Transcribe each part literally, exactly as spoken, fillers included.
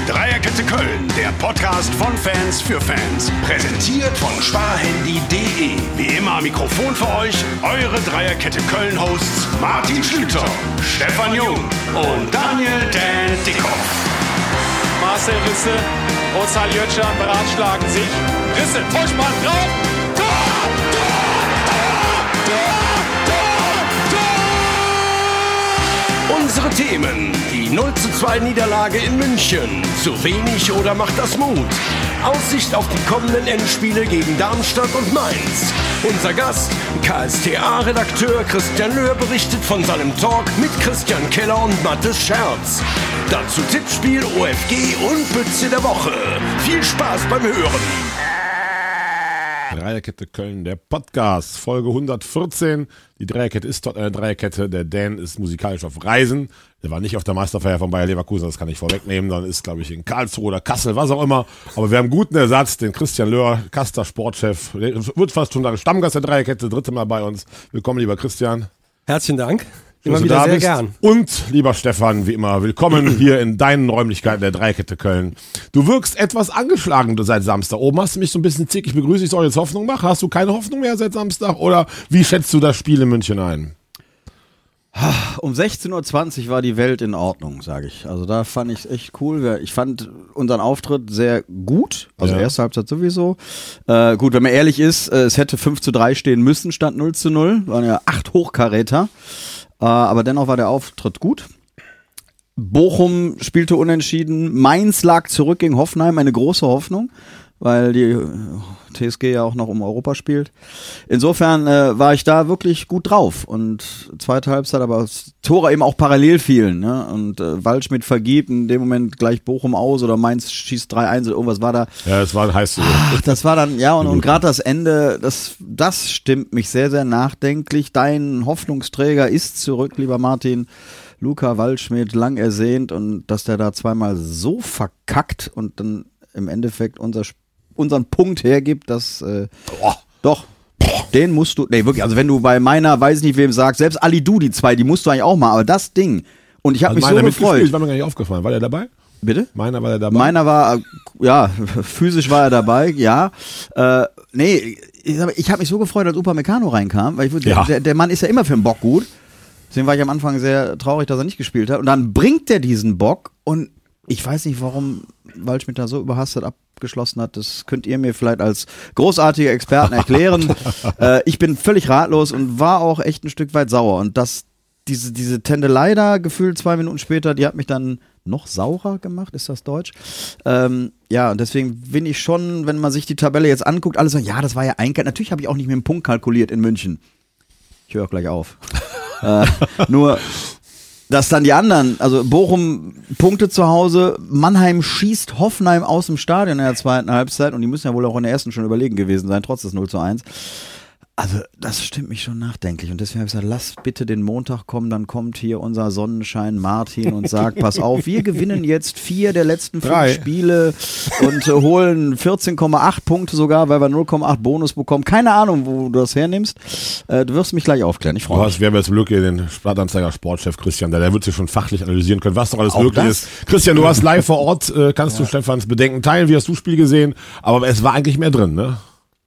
Dreierkette Köln, der Podcast von Fans für Fans. Präsentiert von sparhandy punkt de. Wie immer am Mikrofon für euch, eure Dreierkette Köln-Hosts Martin Schlüter, Stefan Jung und Daniel Dan Dickhoff. Marcel Risse und Saljötschan beratschlagen sich. Risse, Vollspann drauf. Tor! Tor! Tor! Tor! Tor! Unsere Themen: die null zu zwei Niederlage in München. Zu wenig oder macht das Mut? Aussicht auf die kommenden Endspiele gegen Darmstadt und Mainz. Unser Gast, K S T A-Redakteur Christian Löhr, berichtet von seinem Talk mit Christian Keller und Mathis Scherz. Dazu Tippspiel, O F G und Bütze der Woche. Viel Spaß beim Hören. Dreierkette Köln, der Podcast, Folge hundertvierzehn. Die Dreierkette ist dort eine Dreierkette. Der Dan ist musikalisch auf Reisen. Der war nicht auf der Meisterfeier von Bayer Leverkusen, das kann ich vorwegnehmen. Dann ist, glaube ich, in Karlsruhe oder Kassel, was auch immer. Aber wir haben einen guten Ersatz, den Christian Löhr, Kaster Sportchef. Der wird fast schon ein Stammgast der Dreierkette, dritte Mal bei uns. Willkommen, lieber Christian. Herzlichen Dank. Immer wieder sehr gern. Und lieber Stefan, wie immer, willkommen hier in deinen Räumlichkeiten der Dreierkette Köln. Du wirkst etwas angeschlagen seit Samstag. Oben hast du mich so ein bisschen zickig begrüßt, ich soll jetzt Hoffnung machen. Hast du keine Hoffnung mehr seit Samstag? Oder wie schätzt du das Spiel in München ein? Um sechzehn Uhr zwanzig war die Welt in Ordnung, sage ich. Also da fand ich es echt cool. Ich fand unseren Auftritt sehr gut. Also ja. Erste Halbzeit sowieso. Äh, gut, wenn man ehrlich ist, es hätte fünf zu drei stehen müssen, stand null zu null. Waren ja acht Hochkaräter. Uh, aber dennoch war der Auftritt gut. Bochum spielte unentschieden. Mainz lag zurück gegen Hoffenheim. Eine große Hoffnung, weil die T S G ja auch noch um Europa spielt. Insofern äh, war ich da wirklich gut drauf. Und zweite Halbzeit, aber Tore eben auch parallel fielen. Ne? Und äh, Waldschmidt vergibt, in dem Moment gleich Bochum aus oder Mainz schießt drei eins oder irgendwas war da. Ja, das war heiß. Ach, das war dann, ja, und, und gerade das Ende, das, das stimmt mich sehr, sehr nachdenklich. Dein Hoffnungsträger ist zurück, lieber Martin. Luca Waldschmidt, lang ersehnt, und dass der da zweimal so verkackt und dann im Endeffekt unser Spiel unseren Punkt hergibt, dass äh, Boah. doch, den musst du, nee, wirklich, also wenn du bei meiner, weiß nicht wem sagst, selbst Ali Du, die zwei, die musst du eigentlich auch mal, aber das Ding, und ich habe also mich so gefreut. War mir gar nicht aufgefallen, war der dabei? Bitte? Meiner war der dabei? Meiner war, ja, physisch war er dabei, ja, äh, nee, ich, ich habe mich so gefreut, als Upamecano reinkam, weil ich wusste, ja. der, der Mann ist ja immer für den Bock gut, deswegen war ich am Anfang sehr traurig, dass er nicht gespielt hat, und dann bringt er diesen Bock, und ich weiß nicht, warum Waldschmidt da so überhastet abgeschlossen hat. Das könnt ihr mir vielleicht als großartige Experten erklären. äh, ich bin völlig ratlos und war auch echt ein Stück weit sauer. Und das, diese, diese Tendelei da, gefühlt zwei Minuten später, die hat mich dann noch saurer gemacht. Ist das Deutsch? Ähm, ja, und deswegen bin ich schon, wenn man sich die Tabelle jetzt anguckt, alles so, ja, das war ja ein, natürlich habe ich auch nicht mit dem Punkt kalkuliert in München. Ich höre auch gleich auf. äh, nur... Dass dann die anderen, also Bochum Punkte zu Hause, Mannheim schießt Hoffenheim aus dem Stadion in der zweiten Halbzeit, und die müssen ja wohl auch in der ersten schon überlegen gewesen sein, trotz des null zu eins. Also das stimmt mich schon nachdenklich, und deswegen habe ich gesagt, lass bitte den Montag kommen, dann kommt hier unser Sonnenschein Martin und sagt, pass auf, wir gewinnen jetzt vier der letzten fünf Drei. Spiele und äh, holen vierzehn Komma acht Punkte sogar, weil wir null Komma acht Bonus bekommen. Keine Ahnung, wo du das hernimmst. Äh, du wirst mich gleich aufklären, ich freue mich. Wir haben jetzt Glück, den Stadtanzeiger Sportchef Christian, der, der wird sich schon fachlich analysieren können, was doch alles möglich ist. Christian, du warst live vor Ort, äh, kannst ja. du Stefans Bedenken teilen, wie hast du das Spiel gesehen? Aber es war eigentlich mehr drin, ne?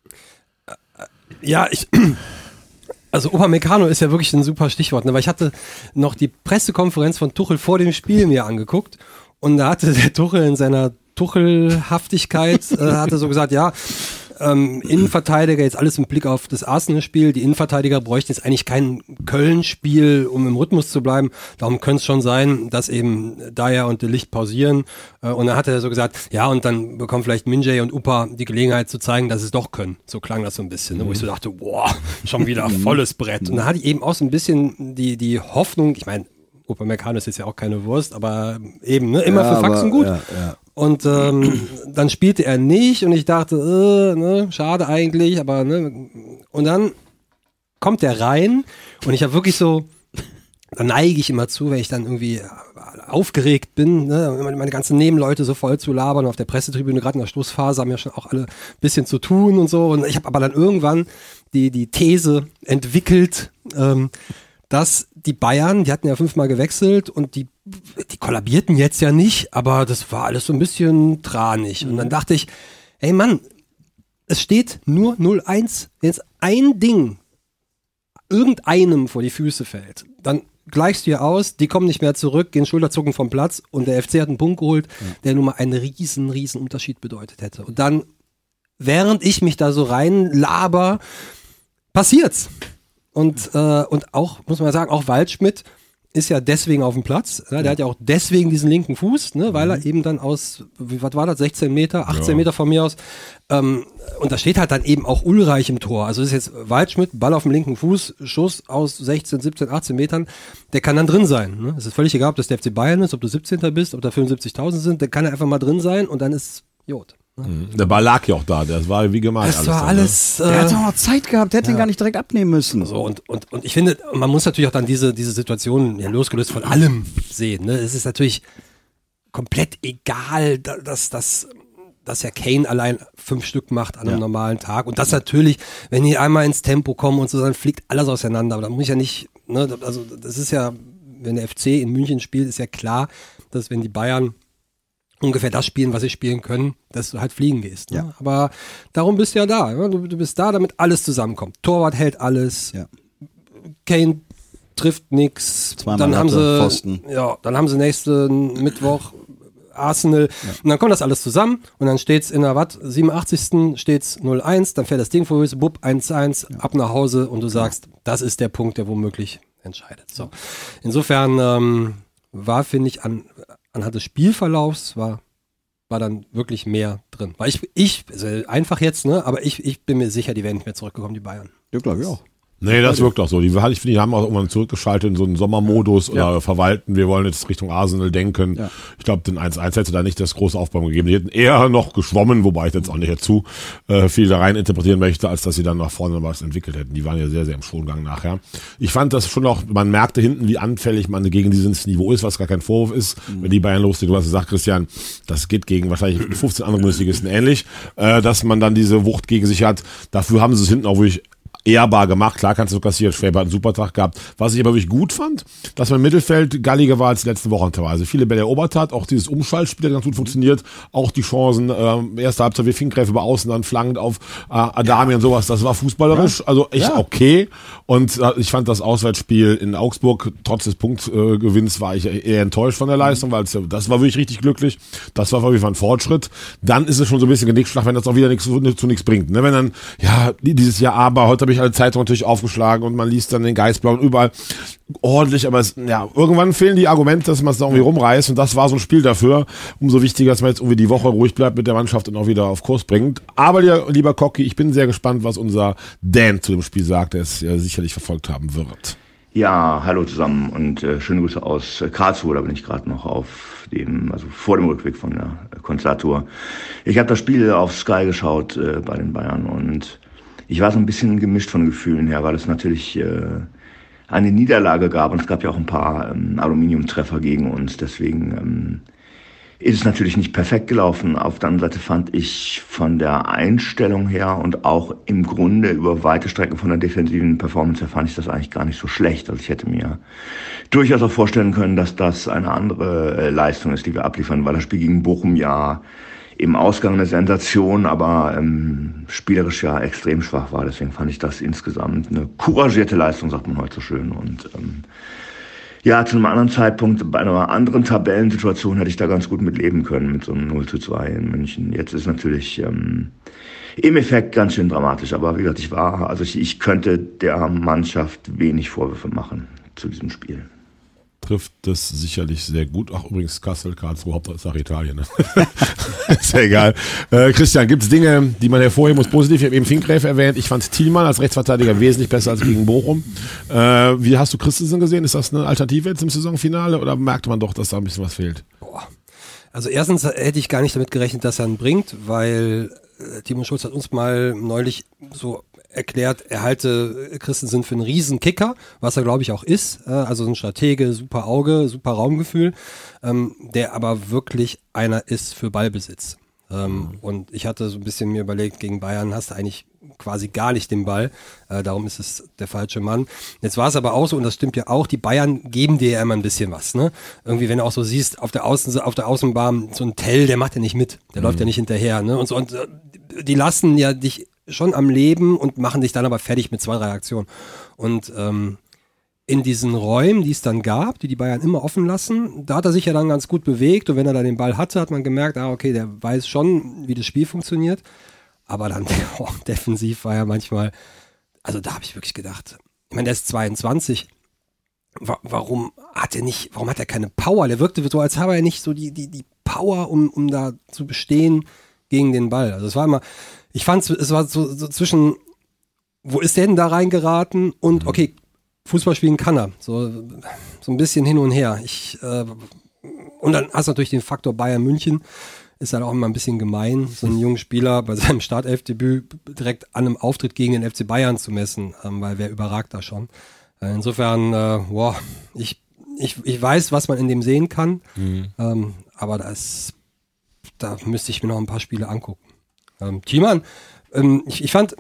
Ja, ich, also Upamecano ist ja wirklich ein super Stichwort, ne? Weil ich hatte noch die Pressekonferenz von Tuchel vor dem Spiel mir angeguckt, und da hatte der Tuchel in seiner Tuchelhaftigkeit, äh, hatte so gesagt, ja, ähm, Innenverteidiger, jetzt alles im Blick auf das Arsenal-Spiel, die Innenverteidiger bräuchten jetzt eigentlich kein Köln-Spiel, um im Rhythmus zu bleiben, darum könnte es schon sein, dass eben Dyer und De Ligt pausieren, äh, und dann hat er so gesagt, ja, und dann bekommen vielleicht Minjay und Upa die Gelegenheit zu zeigen, dass sie es doch können, so klang das so ein bisschen, ne? Wo ich so dachte, boah, schon wieder volles Brett, und dann hatte ich eben auch so ein bisschen die, die Hoffnung, ich meine, Upamecano ist jetzt ja auch keine Wurst, aber eben, ne, immer ja, für Faxen gut. Ja, ja. Und ähm, dann spielte er nicht, und ich dachte, äh, ne, schade eigentlich, aber ne. Und dann kommt der rein, und ich habe wirklich so, da neige ich immer zu, wenn ich dann irgendwie aufgeregt bin, ne, meine ganzen Nebenleute so voll zu labern, auf der Pressetribüne, gerade in der Schlussphase, haben ja schon auch alle ein bisschen zu tun und so. Und ich habe aber dann irgendwann die, die These entwickelt, ähm, dass die Bayern, die hatten ja fünfmal gewechselt, und die die kollabierten jetzt ja nicht, aber das war alles so ein bisschen tranig. Und dann dachte ich, ey Mann, es steht nur null eins. Wenn jetzt ein Ding irgendeinem vor die Füße fällt, dann gleichst du hier aus, die kommen nicht mehr zurück, gehen Schulterzucken vom Platz und der F C hat einen Punkt geholt, ja. der nun mal einen riesen, riesen Unterschied bedeutet hätte. Und dann, während ich mich da so rein laber, passiert's. Und, äh, und auch, muss man sagen, auch Waldschmidt ist ja deswegen auf dem Platz. Ja, der ja. hat ja auch deswegen diesen linken Fuß, ne, weil er eben dann aus, wie, was war das, sechzehn Meter, achtzehn ja. Meter von mir aus. Ähm, und da steht halt dann eben auch Ulreich im Tor. Also ist jetzt Waldschmidt, Ball auf dem linken Fuß, Schuss aus sechzehn, siebzehn, achtzehn Metern, der kann dann drin sein. Ne? Es ist völlig egal, ob das der F C Bayern ist, ob du siebzehnter bist, ob da fünfundsiebzigtausend sind, der kann ja einfach mal drin sein und dann ist Jod. Der Ball lag ja auch da, das war wie gemeint. Das alles war dann, alles. Ne? Äh, der hat doch noch Zeit gehabt, der hätte ja. ihn gar nicht direkt abnehmen müssen. So, und, und, und ich finde, man muss natürlich auch dann diese, diese Situation ja, losgelöst von allem sehen. Ne? Es ist natürlich komplett egal, dass, dass, dass ja Kane allein fünf Stück macht an einem ja. normalen Tag. Und das natürlich, wenn die einmal ins Tempo kommen und so, dann fliegt alles auseinander. Aber da muss ich ja nicht, ne, also das ist ja, wenn der F C in München spielt, ist ja klar, dass wenn die Bayern ungefähr das spielen, was sie spielen können, dass du halt fliegen gehst. Ne? Ja. Aber darum bist du ja da. Ne? Du, du bist da, damit alles zusammenkommt. Torwart hält alles. Ja. Kane trifft nichts. Dann haben sie, Pfosten. Ja, dann haben sie nächsten Mittwoch Arsenal. Ja. Und dann kommt das alles zusammen und dann steht's in der Watt, siebenundachtzigsten steht's null eins, dann fährt das Ding vor, bub, eins eins, ja. ab nach Hause und du sagst, das ist der Punkt, der womöglich entscheidet. So. Insofern ähm, war, finde ich, an anhand des Spielverlaufs war, war dann wirklich mehr drin. Weil ich, ich also einfach jetzt, ne, aber ich, ich bin mir sicher, die werden nicht mehr zurückgekommen, die Bayern. Ja, glaube ich auch. Nee, das wirkt auch so. Die, ich finde, die haben auch irgendwann zurückgeschaltet in so einen Sommermodus oder ja. verwalten. Wir wollen jetzt Richtung Arsenal denken. Ja. Ich glaube, den eins eins hätte da nicht das große Aufbau gegeben. Die hätten eher noch geschwommen, wobei ich jetzt auch nicht dazu äh, viel da rein interpretieren möchte, als dass sie dann nach vorne was entwickelt hätten. Die waren ja sehr, sehr im Schongang nachher. Ich fand das schon auch, man merkte hinten, wie anfällig man gegen dieses Niveau ist, was gar kein Vorwurf ist. Mhm. Wenn die Bayern loslegen, du hast gesagt, Christian, das geht gegen wahrscheinlich fünfzehn andere Bundesligisten ähnlich, äh, dass man dann diese Wucht gegen sich hat. Dafür haben sie es hinten auch wirklich ehrbar gemacht. Klar kannst du kassieren, Schwäber hat einen super Tag gehabt. Was ich aber wirklich gut fand, dass man im Mittelfeld galliger war als die letzten Wochen teilweise. Viele Bälle erobert hat, auch dieses Umschaltspiel hat ganz gut funktioniert, auch die Chancen, äh, erste Halbzeit wie Finkgräfe über außen, dann flankend auf äh, Adami ja. und sowas, das war fußballerisch, ja. also echt ja. okay. Und äh, ich fand das Auswärtsspiel in Augsburg, trotz des Punktgewinns, äh, war ich eher enttäuscht von der Leistung, weil das war wirklich richtig glücklich. Das war wirklich ein Fortschritt. Dann ist es schon so ein bisschen Genickschlag, wenn das auch wieder nichts zu nichts bringt. Ne? Wenn dann, ja, dieses Jahr aber, heute habe ich alle Zeitung natürlich aufgeschlagen und man liest dann den Geistblauen überall ordentlich, aber es, ja, irgendwann fehlen die Argumente, dass man es da irgendwie rumreißt und das war so ein Spiel dafür. Umso wichtiger, dass man jetzt irgendwie die Woche ruhig bleibt mit der Mannschaft und auch wieder auf Kurs bringt. Aber lieber Kocki, ich bin sehr gespannt, was unser Dan zu dem Spiel sagt, der es ja sicherlich verfolgt haben wird. Ja, hallo zusammen und äh, schöne Grüße aus äh, Karlsruhe, da bin ich gerade noch auf dem, also vor dem Rückweg von der äh, Konzerttour. Ich habe das Spiel auf Sky geschaut äh, bei den Bayern und ich war so ein bisschen gemischt von Gefühlen her, weil es natürlich äh, eine Niederlage gab und es gab ja auch ein paar ähm, Aluminiumtreffer gegen uns. Deswegen ähm, ist es natürlich nicht perfekt gelaufen. Auf der anderen Seite fand ich von der Einstellung her und auch im Grunde über weite Strecken von der defensiven Performance her fand ich das eigentlich gar nicht so schlecht. Also ich hätte mir durchaus auch vorstellen können, dass das eine andere äh, Leistung ist, die wir abliefern, weil das Spiel gegen Bochum ja im Ausgang eine Sensation, aber ähm, spielerisch ja extrem schwach war. Deswegen fand ich das insgesamt eine couragierte Leistung, sagt man heute so schön. Und ähm, ja, zu einem anderen Zeitpunkt, bei einer anderen Tabellensituation hätte ich da ganz gut mit leben können, mit so einem null zu zwei in München. Jetzt ist natürlich ähm, im Effekt ganz schön dramatisch. Aber wie gesagt, ich war, also ich, ich könnte der Mannschaft wenig Vorwürfe machen zu diesem Spiel. Trifft das sicherlich sehr gut. Ach, übrigens Kassel, Karlsruhe, Hauptsache Italien. Ne? Ist ja egal. Äh, Christian, gibt es Dinge, die man hervorheben muss? Positiv, ich habe eben Finkgräfe erwähnt. Ich fand Thielmann als Rechtsverteidiger wesentlich besser als gegen Bochum. Äh, wie hast du Christensen gesehen? Ist das eine Alternative jetzt im Saisonfinale oder merkt man doch, dass da ein bisschen was fehlt? Boah. Also erstens hätte ich gar nicht damit gerechnet, dass er ihn bringt, weil äh, Timo Schulz hat uns mal neulich so erklärt, er halte Christensen für einen riesen Kicker, was er glaube ich auch ist, äh, also ein Stratege, super Auge, super Raumgefühl, ähm, der aber wirklich einer ist für Ballbesitz. Ähm, mhm. Und ich hatte so ein bisschen mir überlegt, gegen Bayern hast du eigentlich quasi gar nicht den Ball. Äh, darum ist es der falsche Mann. Jetzt war es aber auch so, und das stimmt ja auch, die Bayern geben dir ja immer ein bisschen was. Ne? Irgendwie, wenn du auch so siehst, auf der, Außen, auf der Außenbahn, so ein Tell, der macht ja nicht mit. Der mhm. läuft ja nicht hinterher. Ne? Und, so, und die lassen ja dich schon am Leben und machen dich dann aber fertig mit zwei, drei Aktionen. Und ähm, in diesen Räumen, die es dann gab, die die Bayern immer offen lassen, da hat er sich ja dann ganz gut bewegt und wenn er dann den Ball hatte, hat man gemerkt, ah okay, der weiß schon, wie das Spiel funktioniert, aber dann oh, defensiv war er manchmal, also da habe ich wirklich gedacht, ich meine, der ist zweiundzwanzig, wa- warum hat er nicht, warum hat er keine Power? Der wirkte so, als habe er nicht so die, die, die Power, um, um da zu bestehen gegen den Ball. Also es war immer, ich fand es war so, so zwischen, wo ist der denn da reingeraten und okay, Fußball spielen kann er. So, so ein bisschen hin und her. Ich, äh, und dann hast du natürlich den Faktor Bayern München. Ist halt auch immer ein bisschen gemein, so einen jungen Spieler bei seinem Startelfdebüt direkt an einem Auftritt gegen den F C Bayern zu messen, ähm, weil wer überragt da schon. Äh, insofern, äh, boah, ich, ich, ich weiß, was man in dem sehen kann, mhm. ähm, aber das, da müsste ich mir noch ein paar Spiele angucken. Ähm, Thiemann, ähm, ich, ich fand,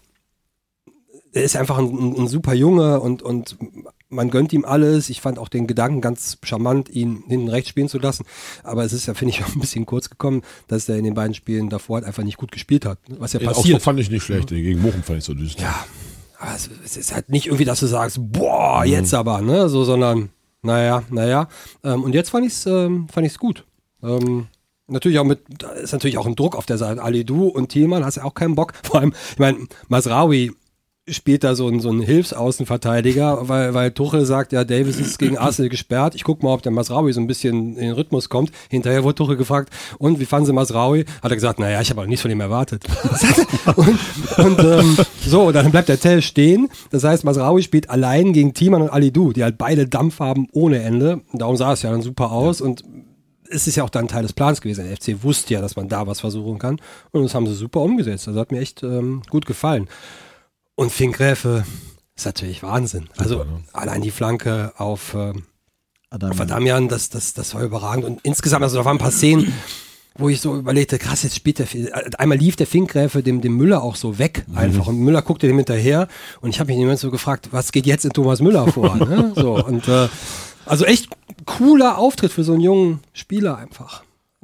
er ist einfach ein, ein super Junge und, und man gönnt ihm alles. Ich fand auch den Gedanken ganz charmant, ihn hinten rechts spielen zu lassen. Aber es ist ja, finde ich, auch ein bisschen kurz gekommen, dass er in den beiden Spielen davor halt einfach nicht gut gespielt hat. Was ja passiert. Auch fand ich nicht schlecht. Mhm. Gegen Bochum fand ich so düster. Ja, aber es, es ist halt nicht irgendwie, dass du sagst, boah, mhm. jetzt aber, ne, so, sondern, naja, naja. Ähm, und jetzt fand ich es ähm, fand ich's gut. Ähm, Natürlich auch mit, da ist natürlich auch ein Druck auf der Seite. Alidou und Thielmann hast ja auch keinen Bock. Vor allem, ich meine, Mazraoui spielt da so ein, so ein Hilfsaußenverteidiger, weil, weil Tuchel sagt, ja, Davis ist gegen Arsenal gesperrt. Ich guck mal, ob der Mazraoui so ein bisschen in den Rhythmus kommt. Hinterher wurde Tuchel gefragt, und wie fanden Sie Mazraoui? Hat er gesagt, naja, ich habe auch nichts von ihm erwartet. und und ähm, so, dann bleibt der Tell stehen. Das heißt, Mazraoui spielt allein gegen Thielmann und Alidou, die halt beide Dampf haben ohne Ende. Und darum sah es ja dann super aus. Ja. Und es ist ja auch dann Teil des Plans gewesen. Der F C wusste ja, dass man da was versuchen kann. Und das haben sie super umgesetzt. Also hat mir echt ähm, gut gefallen. Und Finn Gräfe ist natürlich Wahnsinn. Also super, ne? Allein die Flanke auf, äh, auf Adamian, das, das, das war überragend. Und insgesamt, also da waren ein paar Szenen, wo ich so überlegte, krass, jetzt spielt der, einmal lief der Finn Gräfe dem, dem Müller auch so weg einfach. Mhm. Und Müller guckte dem hinterher. Und ich habe mich jemand so gefragt, was geht jetzt in Thomas Müller vor? Ne? So, und äh, also echt cooler Auftritt für so einen jungen Spieler einfach.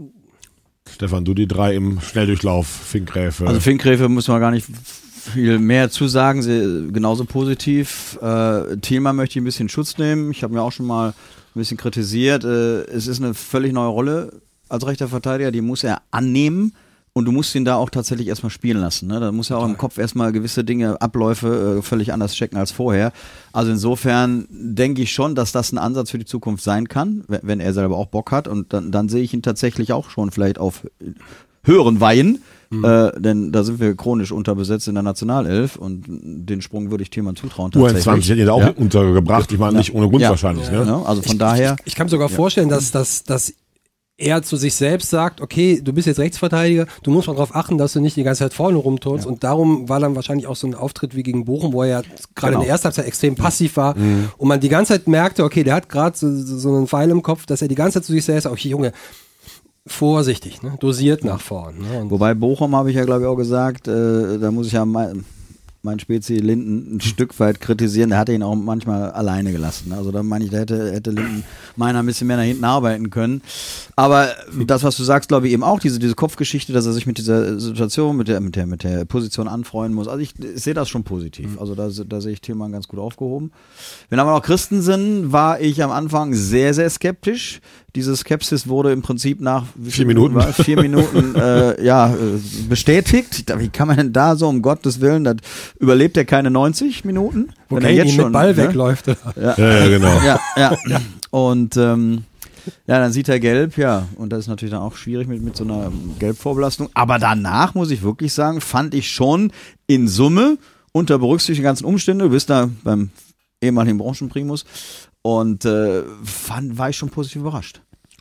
Stefan, du die drei im Schnelldurchlauf, Finn Gräfe. Also Finn Gräfe muss man gar nicht viel mehr zu sagen, sie, genauso positiv. Äh, Thielmann möchte ich ein bisschen Schutz nehmen. Ich habe mir auch schon mal ein bisschen kritisiert. Äh, es ist eine völlig neue Rolle als rechter Verteidiger, die muss er annehmen. Und du musst ihn da auch tatsächlich erstmal spielen lassen. Ne? Da muss er auch im Kopf erstmal gewisse Dinge, Abläufe äh, völlig anders checken als vorher. Also insofern denke ich schon, dass das ein Ansatz für die Zukunft sein kann, wenn, wenn er selber auch Bock hat. Und dann, dann sehe ich ihn tatsächlich auch schon vielleicht auf höheren Weihen. Mhm. Äh, denn da sind wir chronisch unterbesetzt in der Nationalelf und den Sprung würde ich Thielmann zutrauen. U einundzwanzig hätte ihr da auch ja. untergebracht. Ich meine, ja. nicht ohne Grund ja. wahrscheinlich. Ja. Ne? Ja, also von ich, daher. Ich, ich kann mir sogar ja. vorstellen, dass, dass, dass er zu sich selbst sagt, okay, du bist jetzt Rechtsverteidiger, du musst mal darauf achten, dass du nicht die ganze Zeit vorne rumturnst. Ja. Und darum war dann wahrscheinlich auch so ein Auftritt wie gegen Bochum, wo er ja gerade genau. in der ersten Halbzeit extrem passiv war mhm. und man die ganze Zeit merkte, okay, der hat gerade so, so einen Pfeil im Kopf, dass er die ganze Zeit zu sich selbst sagt, okay, Junge, vorsichtig, ne? Dosiert nach vorn. Ne? Wobei Bochum, habe ich ja glaube ich auch gesagt, äh, da muss ich ja mein, mein Spezi Linden ein Stück weit kritisieren, der hatte ihn auch manchmal alleine gelassen. Also da meine ich, da hätte, hätte Linden meiner ein bisschen mehr nach hinten arbeiten können. Aber das, was du sagst, glaube ich eben auch, diese, diese Kopfgeschichte, dass er sich mit dieser Situation, mit der, mit der, mit der Position anfreunden muss. Also ich, ich sehe das schon positiv. Also da, da sehe ich Thielmann ganz gut aufgehoben. Wenn aber noch Christensen, war ich am Anfang sehr, sehr skeptisch. Diese Skepsis wurde im Prinzip nach wie vier Minuten, war, vier Minuten äh, ja, bestätigt. Wie kann man denn da so, um Gottes Willen, das überlebt er keine neunzig Minuten? Wo er jetzt schon mit Ball ne? wegläuft. Ja, ja, ja, genau. Ja, ja. Und ähm, ja, dann sieht er gelb, ja. Und das ist natürlich dann auch schwierig mit, mit so einer Gelbvorbelastung. Aber danach, muss ich wirklich sagen, fand ich schon in Summe, unter Berücksichtigung der ganzen Umstände, du bist da beim ehemaligen Branchenprimus, und äh, fand, war ich schon positiv überrascht.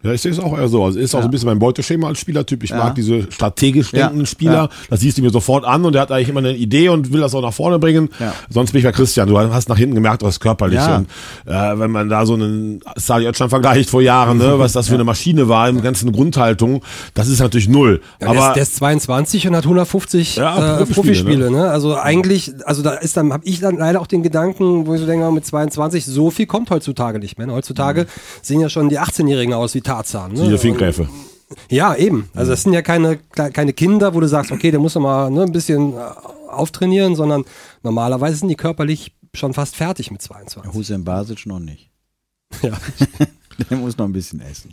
Ja, ich sehe es auch eher so. Also ist auch Ja. so ein bisschen mein Beuteschema als Spielertyp. Ich Ja. mag diese strategisch denkenden Ja. Spieler. Ja. Das siehst du mir sofort an und der hat eigentlich immer eine Idee und will das auch nach vorne bringen. Ja. Sonst bin ich bei Christian. Du hast nach hinten gemerkt, das ist körperlich. Ja. Und äh, wenn man da so einen Sali Özcan vergleicht vor Jahren, ne, was das für eine Maschine war im ganzen Grundhaltung, das ist natürlich null. Ja, Aber der, ist, der ist zweiundzwanzig und hat hundertfünfzig Ja, äh, Profispiele, Profispiele. ne? Ne? Also eigentlich, also da ist dann, habe ich dann leider auch den Gedanken, wo ich so denke, mit zweiundzwanzig, so viel kommt heutzutage nicht mehr. Heutzutage sehen ja schon die achtzehnjährigen aus wie Tarzan. Ne? diese Finkgräfe. Ja, eben. Also das sind ja keine, keine Kinder, wo du sagst, okay, der muss noch mal ne, ein bisschen äh, auftrainieren, sondern normalerweise sind die körperlich schon fast fertig mit zweiundzwanzig. Hussein Basic noch nicht. Ja. Der muss noch ein bisschen essen.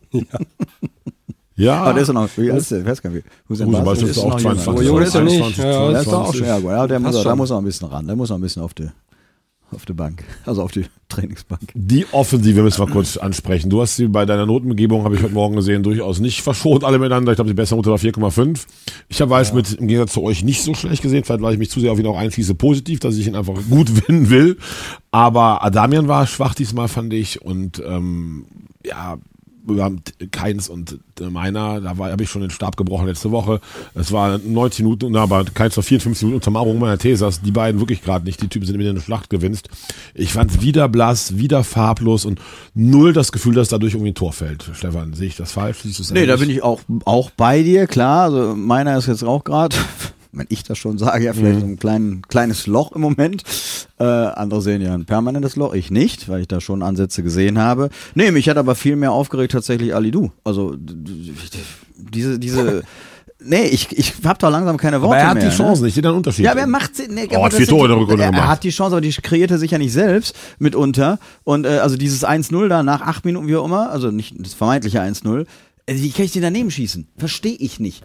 Ja, Aber der ist doch noch, wie alt ist der? Ich weiß gar nicht. Hussein Hussein Basic Basic ist auch noch zweiundzwanzig. jünger. Aber jung ist er nicht. zweiundzwanzig, Ja, Der ist doch auch schon, ja, gut. Ja, der, muss, Passt auch- da schon. muss er ein bisschen ran. Der muss auch ein bisschen auf die, auf die Bank. Also auf die Trainingsbank. Die Offensive müssen wir kurz ansprechen. Du hast sie bei deiner Notenbegebung, habe ich heute Morgen gesehen, durchaus nicht verschont alle miteinander. Ich glaube, die beste Note war vier Komma fünf. Ich habe Waldschmidt im Gegensatz zu euch nicht so schlecht gesehen, vielleicht weil ich mich zu sehr auf ihn auch einschließe positiv, dass ich ihn einfach gut finden will. Aber Adamian war schwach diesmal, fand ich. Und ähm, ja, wir haben Keins und meiner, da habe ich schon den Stab gebrochen letzte Woche. Es war neunzig Minuten, aber Keins war vierundfünfzig Minuten Untermauerung meiner These, die beiden wirklich gerade nicht. Die Typen sind wieder eine Schlacht gewinnst. Ich fand es wieder blass, wieder farblos und null das Gefühl, dass dadurch irgendwie ein Tor fällt. Stefan, sehe ich das falsch? Siehst du es Nee, da ähnlich? bin ich auch, auch bei dir, klar. Also meiner ist jetzt auch gerade, wenn ich das schon sage, ja, vielleicht so ein klein, kleines Loch im Moment. Äh, andere sehen ja ein permanentes Loch, ich nicht, weil ich da schon Ansätze gesehen habe. Nee, mich hat aber viel mehr aufgeregt tatsächlich Alidu. Also d- d- diese, diese, nee, ich, ich hab da langsam keine Worte Aber er hat mehr. die Chancen, ne? ich sehe da einen Unterschied. Ja, aber er macht sie. Nee, Oh, aber hat das vier sind Tore die- in der Rückrunde er, gemacht. er hat die Chance, aber die kreiert er sich ja nicht selbst mitunter. Und äh, also dieses eins null da nach acht Minuten, wie auch immer, also nicht das vermeintliche eins null, äh, wie kann ich den daneben schießen? Verstehe ich nicht.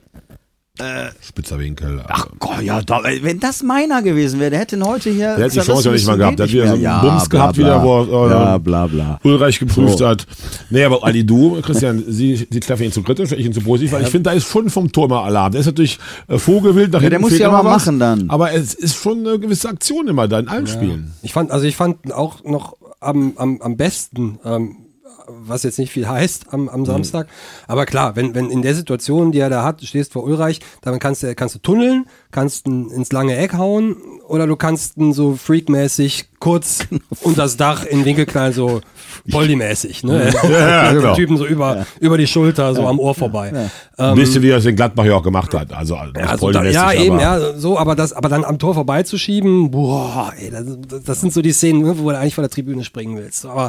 Spitzer Winkel. Ach Gott, ja, da, wenn das meiner gewesen wäre, der hätte ihn heute hier. Der hätte die Chance ja nicht mal gehabt. Der hat wieder so einen ja, Bums bla, gehabt, bla. wieder, wo er, äh, ja, bla bla. Ulreich geprüft So. hat. Nee, aber Ali Du, Christian, Sie, Sie treffen ihn zu kritisch, ich ihn zu positiv, weil ich finde, da ist schon vom Tor mal Alarm. Der ist natürlich äh, vogelwild nach Ja, der hinten. muss fehlt ja immer mal was, machen dann. Aber es ist schon eine gewisse Aktion immer da in allen Spielen. Ich fand, also ich fand auch noch am, am, am besten, ähm, was jetzt nicht viel heißt am, am Samstag. Aber klar, wenn, wenn in der Situation, die er da hat, du stehst vor Ulreich, dann kannst du, kannst du tunneln, kannst ihn ins lange Eck hauen oder du kannst ihn so freakmäßig kurz unter das Dach in Winkelklein so Boldi-mäßig, ne? Ja, Den genau. Typen so über, über die Schulter, so am Ohr vorbei. Ein bisschen wie er es in Gladbach ja auch gemacht hat. Also, nicht Also da, vollmäßig, ja, aber eben, ja, so, aber das, aber dann am Tor vorbeizuschieben, boah, ey, das, das sind so die Szenen, ne, wo du eigentlich von der Tribüne springen willst. Aber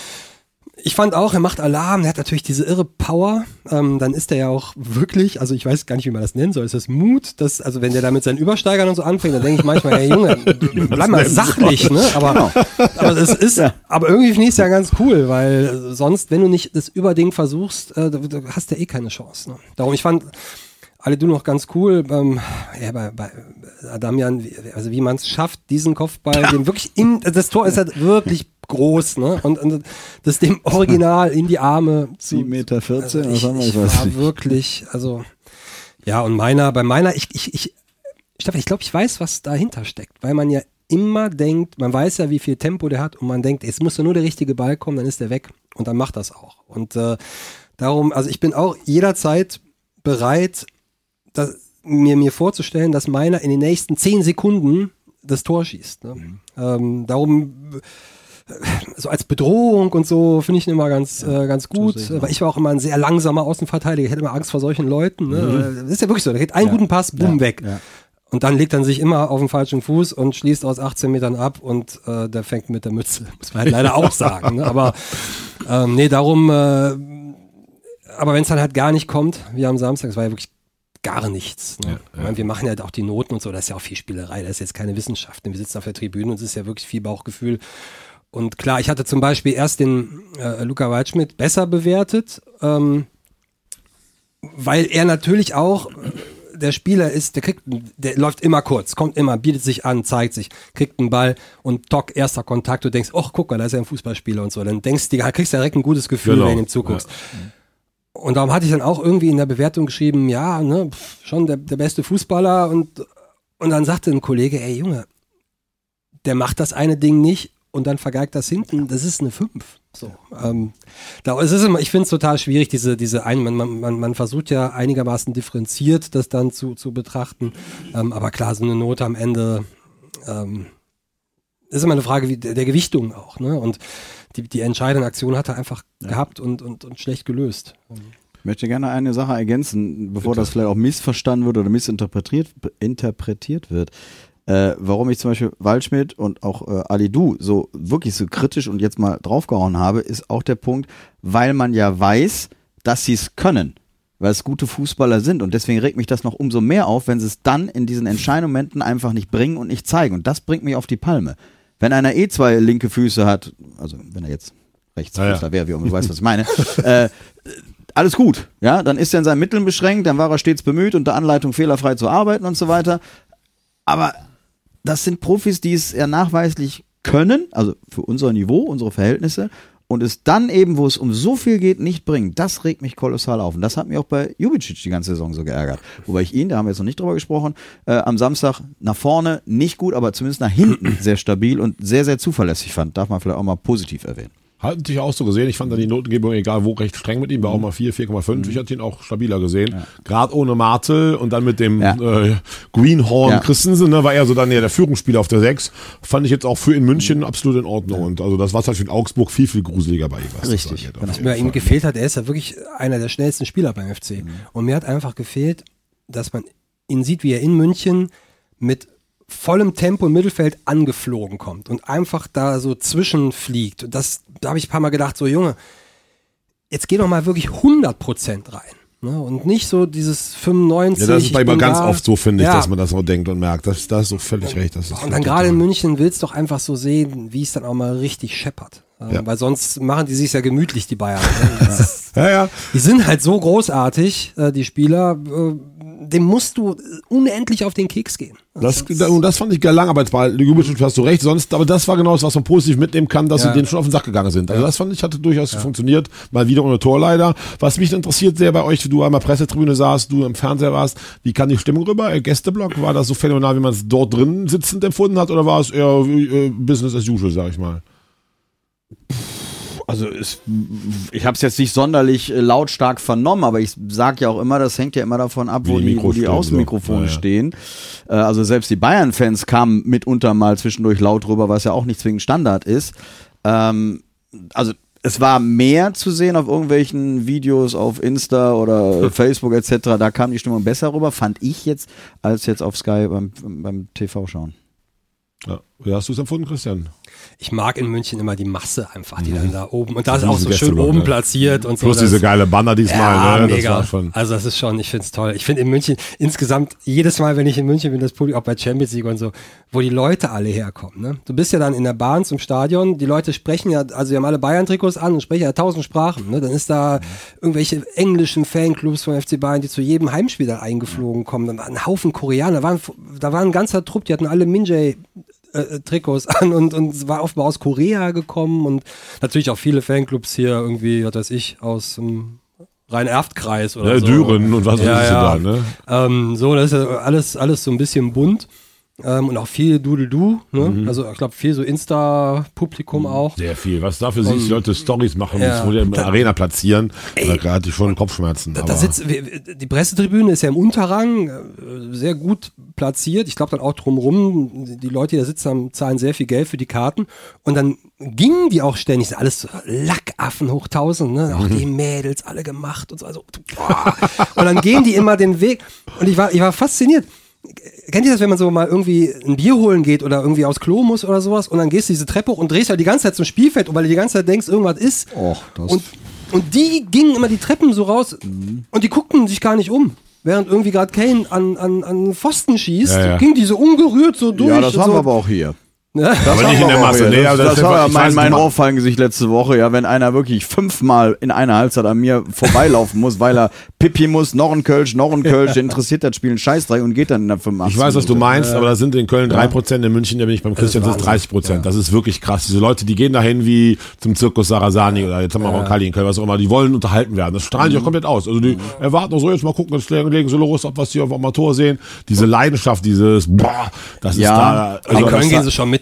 ich fand auch, er macht Alarm, er hat natürlich diese irre Power, ähm, dann ist er ja auch wirklich, also ich weiß gar nicht, wie man das nennen soll, ist das Mut, das, also wenn der da mit seinen Übersteigern und so anfängt, dann denke ich manchmal, ey Junge, bleib mal sachlich, ne, aber, aber das ist, aber irgendwie finde ich es ja ganz cool, weil sonst, wenn du nicht das Überding versuchst, äh, du, du hast ja eh keine Chance, ne? Darum, ich fand alle du noch ganz cool, ähm, ja, bei, bei Adamian, wie- also wie man es schafft, diesen Kopfball, den wirklich in, das Tor ist halt wirklich groß, ne? Und, und das dem Original in die Arme zu. sieben Meter vierzehn, Also ich, was haben wir? ich Ich weiß war nicht. wirklich, also ja, und meiner, bei meiner, ich, ich, ich, Stefan, ich glaube, ich weiß, was dahinter steckt, weil man ja immer denkt, man weiß ja, wie viel Tempo der hat und man denkt, jetzt muss nur der richtige Ball kommen, dann ist der weg und dann macht das auch. Und äh, darum, also ich bin auch jederzeit bereit, das, mir, mir vorzustellen, dass meiner in den nächsten zehn Sekunden das Tor schießt. Ne? Mhm. Ähm, darum äh, so als Bedrohung und so finde ich ihn immer ganz, ja, äh, ganz gut, ich weil ich war auch immer ein sehr langsamer Außenverteidiger, ich hätte immer Angst vor solchen Leuten. Ne? Mhm. Das ist ja wirklich so, der kriegt einen ja. guten Pass, bumm, ja. weg. Ja. Und dann legt er sich immer auf den falschen Fuß und schließt aus achtzehn Metern ab und äh, der fängt mit der Mütze, muss man halt leider auch sagen. Ne? Aber ähm, nee, darum, äh, aber wenn es dann halt gar nicht kommt, wie am Samstag, es war ja wirklich gar nichts. Ne? Ja, ja. Ich meine, wir machen ja auch die Noten und so, das ist ja auch viel Spielerei, das ist jetzt keine Wissenschaft. Wir sitzen auf der Tribüne und es ist ja wirklich viel Bauchgefühl. Und klar, ich hatte zum Beispiel erst den äh, Luca Waldschmidt besser bewertet, ähm, weil er natürlich auch der Spieler ist, der kriegt, der läuft immer kurz, kommt immer, bietet sich an, zeigt sich, kriegt einen Ball und tock, erster Kontakt, du denkst, ach guck mal, da ist ja ein Fußballspieler und so. Dann denkst du, kriegst du direkt ein gutes Gefühl, genau. wenn du ihm zuguckst. Ja. Und darum hatte ich dann auch irgendwie in der Bewertung geschrieben, ja, ne, schon der, der beste Fußballer und, und dann sagte ein Kollege, ey Junge, der macht das eine Ding nicht und dann vergeigt das hinten, das ist eine fünf. So, ähm, da es ist immer, ich finde es total schwierig, diese, diese ein, man, man, man versucht ja einigermaßen differenziert das dann zu, zu betrachten, ähm, aber klar, so eine Note am Ende ähm, ist immer eine Frage wie, der, der Gewichtung auch, ne? Und die, die entscheidende Aktion hat er einfach ja. gehabt und, und, und schlecht gelöst. Ich möchte gerne eine Sache ergänzen, bevor Bitte. das vielleicht auch missverstanden wird oder missinterpretiert interpretiert wird. Äh, warum ich zum Beispiel Waldschmidt und auch äh, Ali Du so wirklich so kritisch und jetzt mal draufgehauen habe, ist auch der Punkt, weil man ja weiß, dass sie es können, weil es gute Fußballer sind und deswegen regt mich das noch umso mehr auf, wenn sie es dann in diesen entscheidenden Momenten einfach nicht bringen und nicht zeigen und das bringt mich auf die Palme. Wenn einer eh zwei linke Füße hat, also wenn er jetzt Rechtsfußler ja, ja. wäre, wie auch immer, du weißt, was ich meine, äh, alles gut, ja, dann ist er in seinen Mitteln beschränkt, dann war er stets bemüht, unter Anleitung fehlerfrei zu arbeiten und so weiter, aber das sind Profis, die es ja nachweislich können, also für unser Niveau, unsere Verhältnisse, und es dann eben, wo es um so viel geht, nicht bringen. Das regt mich kolossal auf. Und das hat mich auch bei Jubicic die ganze Saison so geärgert. Wobei ich ihn, da haben wir jetzt noch nicht drüber gesprochen, äh, am Samstag nach vorne nicht gut, aber zumindest nach hinten sehr stabil und sehr, sehr zuverlässig fand. Darf man vielleicht auch mal positiv erwähnen. Hat natürlich auch so gesehen. Ich fand dann die Notengebung, egal wo, recht streng mit ihm. War auch mal vier, vier Komma fünf. Ich hatte ihn auch stabiler gesehen. Ja. Gerade ohne Martel und dann mit dem ja. äh, Greenhorn ja. Christensen, ne, war er so dann ja der Führungsspieler auf der sechs. Fand ich jetzt auch für in München absolut in Ordnung. Ja. Und also das war halt für in Augsburg viel, viel gruseliger bei ihm. Was Richtig. Das was mir ihm gefehlt hat, er ist ja wirklich einer der schnellsten Spieler beim F C. Mhm. Und mir hat einfach gefehlt, dass man ihn sieht, wie er in München mit vollem Tempo im Mittelfeld angeflogen kommt und einfach da so zwischenfliegt. Und das, da habe ich ein paar Mal gedacht, so Junge, jetzt geh doch mal wirklich hundert Prozent rein. Ne? Und nicht so dieses fünfundneunzig. Ja, das ist bei ihm ganz da. oft so, finde ich, ja. dass man das so denkt und merkt. Das, das ist so völlig und, recht. Das ist und dann gerade in München willst du doch einfach so sehen, wie es dann auch mal richtig scheppert. Ja. Weil sonst machen die sich ja gemütlich, die Bayern. ja, ja. Die sind halt so großartig, die Spieler, dem musst du unendlich auf den Keks gehen. Das, und das fand ich geil lang, aber jetzt bei Jubicic hast du recht, sonst, aber das war genau das, was man positiv mitnehmen kann, dass ja. sie denen schon auf den Sack gegangen sind. Also ja. das fand ich, hatte durchaus ja. funktioniert, mal wieder ohne Tor leider. Was mich interessiert sehr bei euch, wie du einmal Pressetribüne saßt, du im Fernseher warst, wie kam die Stimmung rüber? Gästeblock, war das so phänomenal, wie man es dort drin sitzend empfunden hat, oder war es eher äh, Business as usual, sag ich mal? Also es, ich habe es jetzt nicht sonderlich äh, lautstark vernommen, aber ich sage ja auch immer, das hängt ja immer davon ab, wo die, die, wo die Außenmikrofone so. ja, ja. stehen. Äh, also selbst die Bayern-Fans kamen mitunter mal zwischendurch laut rüber, was ja auch nicht zwingend Standard ist. Ähm, also es war mehr zu sehen auf irgendwelchen Videos auf Insta oder Facebook et cetera. Da kam die Stimmung besser rüber, fand ich jetzt, als jetzt auf Sky beim, beim T V schauen. Ja. Wie hast du es empfunden, Christian? Ich mag in München immer die Masse einfach, die mhm. dann da oben, und da ist auch so schön oben ne? platziert und so. Plus diese geile Banner diesmal, ja, ne? Mega. Das war schon also das ist schon, ich finde es toll. Ich finde in München insgesamt, jedes Mal, wenn ich in München bin, das Publikum, auch bei Champions League und so, wo die Leute alle herkommen, ne? Du bist ja dann in der Bahn zum Stadion, die Leute sprechen ja, also die haben alle Bayern-Trikots an und sprechen ja tausend Sprachen, ne? Dann ist da irgendwelche englischen Fanclubs vom F C Bayern, die zu jedem Heimspiel dann eingeflogen kommen, dann waren ein Haufen Koreaner, da waren, da war ein ganzer Trupp, die hatten alle Minjay Äh, Trikots an und, und war offenbar aus Korea gekommen und natürlich auch viele Fanclubs hier irgendwie, was weiß ich, aus dem Rhein-Erft-Kreis oder ja, so. Düren und was ja, ist ja. da, ne? Ähm, so, das ist ja alles, alles so ein bisschen bunt. Ähm, und auch viel Doodle-Doo, ne? Mhm. Also ich glaube viel so Insta-Publikum mhm. auch. Sehr viel. Was dafür um, siehst, die Leute Stories machen, ja, wo die in der Arena platzieren, ey, da hatte ich schon Kopfschmerzen. Da, aber da sitzt, die Pressetribüne ist ja im Unterrang, sehr gut platziert. Ich glaube dann auch drumrum, die Leute, die da sitzen, haben, zahlen sehr viel Geld für die Karten. Und dann gingen die auch ständig, alles so Lackaffen hoch tausend, ne? Auch mhm. die Mädels alle gemacht und so. Also, boah. Und dann gehen die immer den Weg. Und ich war, ich war fasziniert. Kennt ihr das, wenn man so mal irgendwie ein Bier holen geht oder irgendwie aufs Klo muss oder sowas und dann gehst du diese Treppe hoch und drehst halt die ganze Zeit zum Spielfeld, weil du die ganze Zeit denkst, irgendwas ist. Oh, das und, und die gingen immer die Treppen so raus mhm. und die guckten sich gar nicht um. Während irgendwie gerade Kane an, an, an Pfosten schießt, ja, ja. ging die so ungerührt so durch. Ja, das haben so. wir aber auch hier. Ja. Das aber nicht in der Masse. Nee, das, das, das war ja mein, mein Auffallengesicht letzte Woche, ja, wenn einer wirklich fünfmal in einer Halbzeit an mir vorbeilaufen muss, weil er Pipi muss, noch ein Kölsch, noch ein Kölsch, der interessiert das Spiel ein Scheißdreck und geht dann in der fünfundachtzig. Ich weiß, was du meinst, äh, aber das sind in Köln drei Prozent, in München, da bin ich beim Christian, das ist dreißig Prozent. Ja. Das ist wirklich krass. Diese Leute, die gehen dahin wie zum Zirkus Sarasani oder jetzt haben wir auch Kali in Köln, was auch immer, die wollen unterhalten werden. Das strahlen sich auch komplett aus. Also die erwarten noch so, jetzt mal gucken, jetzt legen sie los ab, was sie auf dem Amateur sehen. Diese Leidenschaft, dieses, boah, das ja, ist da. Also in Köln gehen sie schon mit.